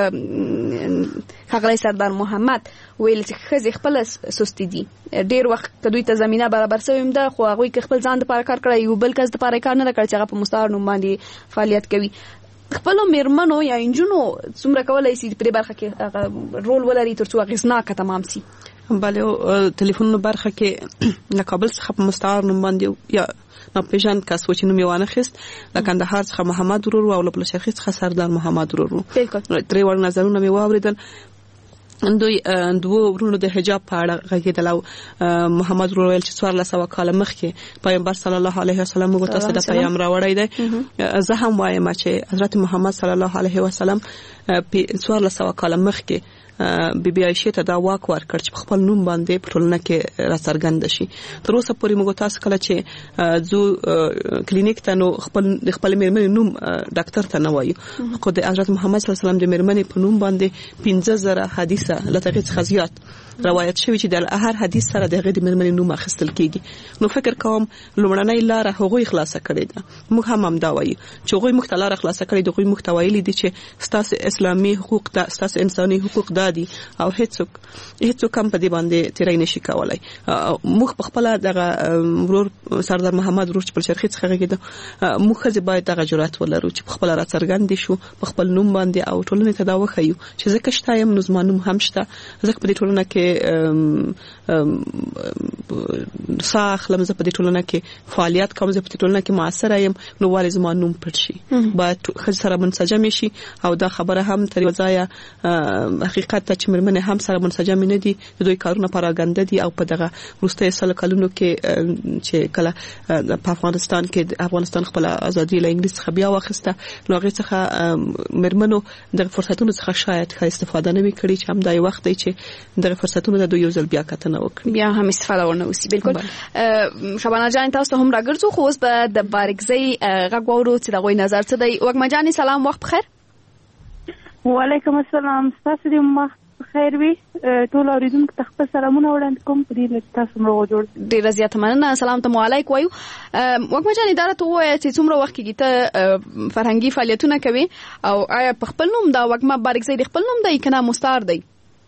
ښاغلی سردار محمد، ویل چې ښځې خپله سستې دي، ډېر وخت که دوی ته زمینه برابر سوې هم ده خو هغوی که خپل ځان دپاره کار کړی یو بل کس دپاره کار نه ده کړی چې هغه په مستعار نوم باندې فعالیت کوي. خپلو میرمنو یا انجونو څومره کولی شي په دې برخه کې رول ولري تر څو اغېزناکه تمام سي؟ بله، تلیفونونو برخه کې له کابل څخه په مستعار نوم باندې یا ناپېژند کس و چې نوم یې وانخیست، له کندهار څخه محمد ورور و او له پلچرخي څخه سردار محمد ورور و. درې وړ نظرونه مې واورېدل. دوی دوه ورونو د حجاب په اړه غږېدل او محمد ورور ویل چې څوارلس سوه کاله مخکې پیغمبر صلی الله علیه وسلم موږ ته د پیغام راوړی دی. زه هم وایم چې حضرت محمد صلی الله علیه وسلم څوارلس سوه کاله مخکې بی بی عایشې ته دا واک ورکړ چې په خپل نوم باندې په ټولنه کې راڅرګنده شي. تر اوسه پورې موږ تاسو کله چې ځو کلینیک ته نو خپل د خپل میرمنې نوم ډاکټر ته نه وایو، خو د حضرت محمد صلی الله علیه وسلم د میرمنې په نوم باندې پنځه زره حدیثه له هغې څخه زیات روایت شوي چې د هر حدیث سره د هغې د میرمنې نوم اخیستل کېږي. نو فکر کوم لومړنۍ لاره هغوی خلاصه کړې ده. موږ هم همدا وایو چې هغوی موږ ته لاره خلاصه کړې ده. هغوی موږ ته ویلي دي چې ستاسو اسلامي حقوق ده، ستاسو انساني حقوق دا دي او هیڅوک هیڅوک هم په دې باندې تیری نشي کولی. موږ په خپله دغه ورور سردار محمد ورور چې پلچرخي څخه غږېده، موږ ښځې باید دغه جرأت ولرو چې په خپله راڅرګندې شو په خپل نوم باندې او ټولنې ته دا وښیو چې زه که شته یم نو زما نوم هم شته، زه په دې ټولنه کې ساه اخلم، زه په دې ټولنه کې فعالیت کوم، زه په دې ټولنه کې معاصره یم، نو ولې زما نوم پټ شي؟ باید ښځې سره منسجمې شي. او دا خبره هم تر یوه ځایه حقیقت ته چې میرمنې هم سره منسجمې نه دي، د دوی کارونه پراګنده دي. او په دغه وروستیو سلو کلونو کې چې کله په افغانستان کې د افغانستان خپله ازادي له انګلیس څخه بیا واخیسته، نو هغې څخه میرمنو دغه فرصتونو څخه شاید ښه استفاده نه وي کړې، چې همدا یو وخت دی چې دغه فرصتونو د یو ځل بیا کتنه وکړي بیا هم استفاده ورنه وسی. بالکل شبانه جان تاسو هم راګرځو خو اوس به د بارکزی غږ وورو چې د غوي نظر څه دی. وګما جان سلام وخت بخیر. وعلیکم السلام. تاسو دې مخ خیر وي. ټول اوریدونکو ته خپل سلامونه وړاندې کوم. په دې چې تاسو موږ جوړ ډیر زیات مننه. سلام ته علیکم وایو. وګما جان اداره ته وایي چې څومره وخت کې ته فرهنګي فعالیتونه کوي او آیا په خپل نوم دا وګما بارکزی د خپل نوم دی کنه مستعار دی؟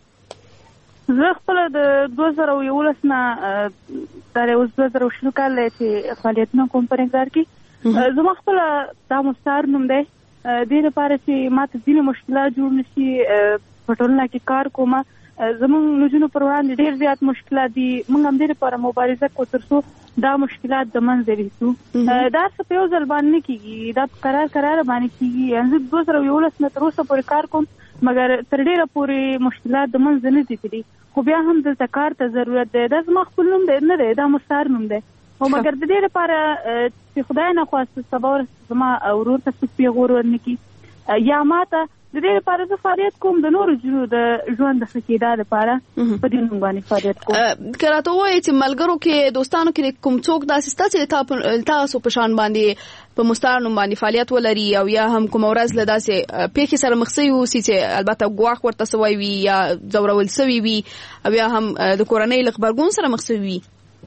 زه خپل د دوه زره یولس نه تر اوس دوه زره شل کال چې فعالیتونه کوم په نګار کې. زما خپل دا مستعار نوم دی د لپاره چې ماته ځینې مشکلات جوړ نشي په ټولنه کې کار کوم. زموږ نجونو پر وړاندې ډېر زیات مشکلات دي. موږ هم دې لپاره مبارزه کوو تر څو دا مشکلات د منځه ویسو. دا څه په یو ځل باندې نه کېږي، دا په قرار قرار باندې کېږي. زه دوه زره یولس نه تر اوسه پورې کار کوم مګر تر ډېره پورې مشکلات د منځه نه دي تللي، خو بیا هم دلته کار ته ضرورت دی. دا زما خپل نوم دی نه دی، دا مستعار نوم دی. او مګر د دې لپاره چې خدای نه خواسته سبا ورځ زما ورور ته څوک پیغور ورنکړي یا ماته د دې لپاره زه فعالیت کوم د نورو جنو د ژوند د ښه کېدا لپاره په دې نوم باندې فعالیت کوم. که راته ووایې چې ملګرو کې دوستانو کې کوم څوک داسې شته چې تاسو په شان باندې په مستعار نوم باندې فعالیت ولري او یا هم کومه ورځ له داسې پیښې سره مخ شوي اوسي چې البته ګواښ ورته سوی وي یا ځورول سوي وي او یا هم د کورنۍ له غبرګون سره مخ شوي وي؟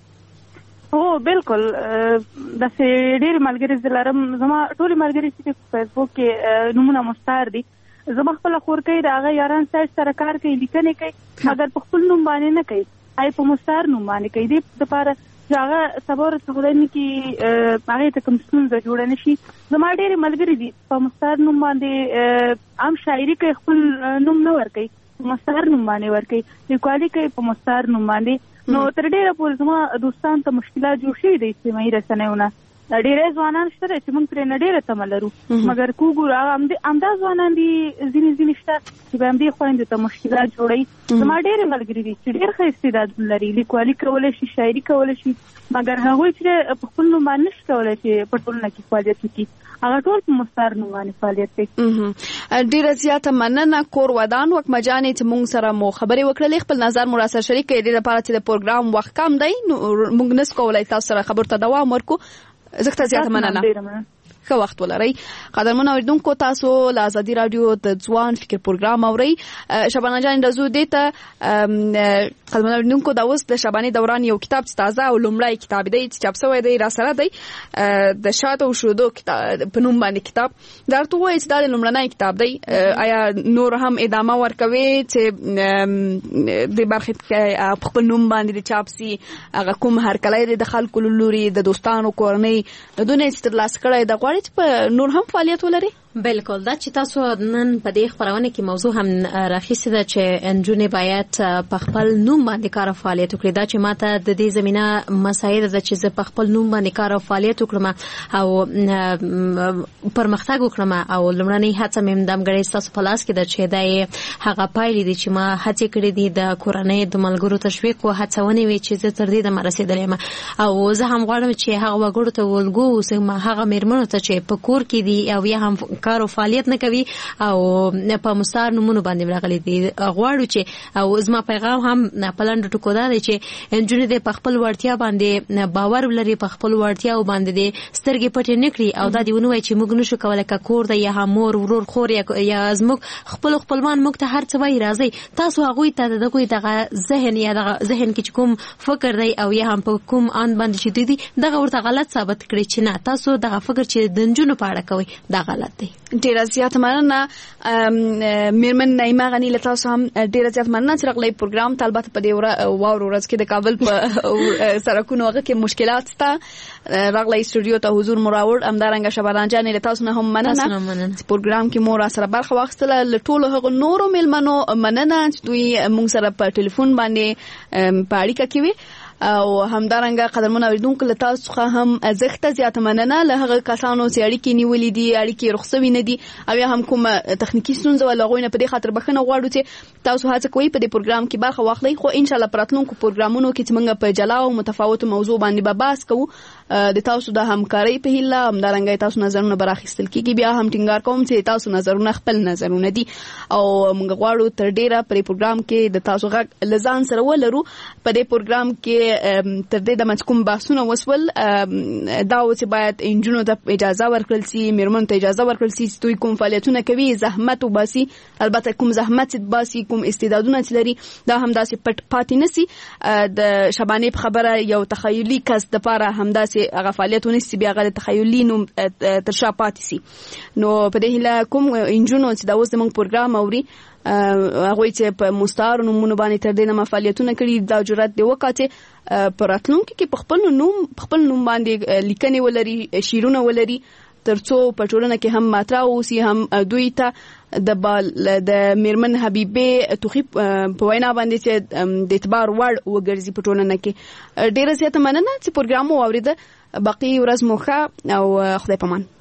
هو بالکل داسې ډېرې ملګري زه لرم. زما ټولې ملګري چې په فیسبوک کې نومونه مستعار دي. زما خپله خورکۍ د هغه یاران سایډ سره کار کوي، لیکنې کوي، مګر په خپل نوم باندې نه کوي، هغې په مستعار نوم باندې کوي. دې دپاره چې هغه سبا ورځ خدای نه کړي هغې ته کوم ستونزه جوړه نه شي. زما ډېرې ملګري دي په مستعار نوم باندې هم شاعري کوي، خپل نوم نه ورکوي، په مستعار نوم باندې ورکوي، لیکوالي کوي په مستعار نوم باندې. نو تر ډېره پورې زما دوستان ته مشکلات جوړ شوي دي اجتماعي رسنیونه. ډېری ځوانان شته چې موږ پرې نه ډېره تمه لرو، مګر که وګورو هغه همدا ځوانان دي ځینې ځینې شته چې به همدې خویندو ته مشکلات جوړوي. زما ډېرې ملګري دي چې ډېر ښه استعدادونه لري، لیکوالي کولی شي، شاعري کولی شي، مګر هغوی چې په خپل نوم باندې نشي کولی چې په ټولنه کې فعالیت وکړي، هغه ټول په مستعار نوم باندې فعالیت کوي. ډېره زیاته مننه کور ودان وکمه جانې چې موږ سره مو خبرې وکړلې، خپل نظر مو راسره شریک کړئ. دې لپاره چې د پروګرام وخت کم دی نو موږ نس کولی تاسو سره خبرو ته دوام ورکړو. زه زیاته مننه. ښه وخت ولرئ. قدرمن اوریدونکو، تاسو له ازادي رادیو د ځوان فکر پروګرام اورئ. شبانه جان راځو دې ته. قدرمن اوریدونکو، دا اوس د شبانې دوران یو کتاب چې تازه او لومړی کتاب دی چې چاپ شوی دی را سره دی، د شاتو شودو په نوم باندې کتاب. دا ورته وایي چې دا د لومړنی کتاب دی. آیا نور هم ادامه ورکوي چې د برخې په خپل نوم باندې د چاپ سي؟ هغه کوم هرکلی دی د خلکو له لوري، د دوستانو، کورنۍ د دونه چې ترلاسه کړی د غواړي چې په نور هم فعالیت ولري؟ بالکل. دا چې تاسو نن په دې خبرونه کې موضوع هم راخیستې ده چې انجونې باید په خپل نوم باندې کار او فعالیت وکړي. دا چې ماته د دې زمينه مسایل ده چې زه په خپل نوم باندې کار او فعالیت وکړم او پرمختګ وکړم او لمړنۍ هڅه مې دمګړې تاسو په لاس کې ده چې دا هغه پایلې دي چې ما هڅې کړې دي د کورنۍ د ملګرو تشویق او هڅونه وي چې زه تر دې د مرسېدلې یم. او زه هم غواړم چې هغه وګړو ته ولګو اوسم، هغه میرمنو ته چې په کور کې دي او یا هم کار او فعالیت نه کوي او په مستعار نومونو باندې راغلي دي، غواړو چې او زما پیغام هم په لاندې ټکو دا دی چې انجونې د خپل وړتیا باندې باور ولري، په خپل وړتیا باندې د سترګې پټې نه کړي او دا دی ونه وایي چې موږ نشو کولای که کور د یا مور ورور خور یا زموږ خپل خپلوان موږ ته هر څه وایي راځي، تاسو هغوی ته د کوئی دغه ذهن یا دغه ذهن کې کوم فکر دی او یا هم په کوم ان باندې چې دی دغه ورته غلط ثابت کړي چې نه تاسو دغه فکر چې د انجونو په اړه کوي دا غلط دی. ډیره زیاته مننه میرمن نعیمه غنی، له تاسو هم ډیره زیاته مننه چې راغلی پروګرام ته. البته په دې واورو ورځ کې د کابل په سرکونو هغه کې مشکلات شته، راغلی استودیو ته حضور مراوړ. همدارنګه شبانه جان له تاسو نه هم مننه چې پروګرام کې مو را سره برخه واخیستله. له ټولو هغو نورو میلمنو مننه چې دوی موږ سره په ټلیفون باندې په اړیکه کې وي او همدارنګه قدرمن اوریدونکو له تاسو څخه هم ازخته زیاته مننه له هغه کسانو چې اړیکې نیولې دي، اړیکې رخصوي نه دي او یا هم کوم تخنیکی ستونزه ولا غوښنه په دې خاطر بخنه غواړو چې تاسو هڅه کوئ په دې پروګرام کې برخه واخلئ. خو ان شاء الله پراتلونکو پروګرامونو کې چې موږ په جلا او متفاوت موضوع باندې به بحث کوو د تاسو د همکارۍ په هیله همدارنګه تاسو نظرونه براخیستل کیږي. بیا هم ټینګار کوم چې تاسو نظرونه خپل نظرونه دي او موږ غواړو تر ډیره پر پروګرام کې د تاسو غږ لزان سره ولرو. په دې پروګرام کې تر دې د کوم بحثونه وسول دا و چې باید انجونو ته اجازه ورکړل شي، میرمنو ته اجازه ورکړل شي چې دوی کوم فعالیتونه کوي، زحمت وباسي. البته کوم زحمت چې باسي، کوم استعدادونه چې لري، دا هم داسې پټ پاتې نسی. د شبانې په خبره یو تخیلي کس د پاره هم داسې هغه فعالیتونه چې بیا غل تخیلي نو تر شا پاتې سي. نو په دې هیله کوم انجونو چې دا اوس زموږ پروګرام اوري هغه چې په مستعار نومونه باندې تر دې نه فعالیتونه کړي، دا جرأت دی وکړي په راتلونکي کې په خپل نوم په خپل نوم باندې لیکنې ولري، شیرونه ولري، ترڅو په ټولنه کې هم ماترا اوسي، هم دوی ته د بال د میرمن حبیبه توخی په وینا باندې چې د اعتبار وړ وګرځي په ټولنه کې. ډیره زیاته مننه چې پروګرام واوریده. باقي ورځ مو ښه او خدای پامان.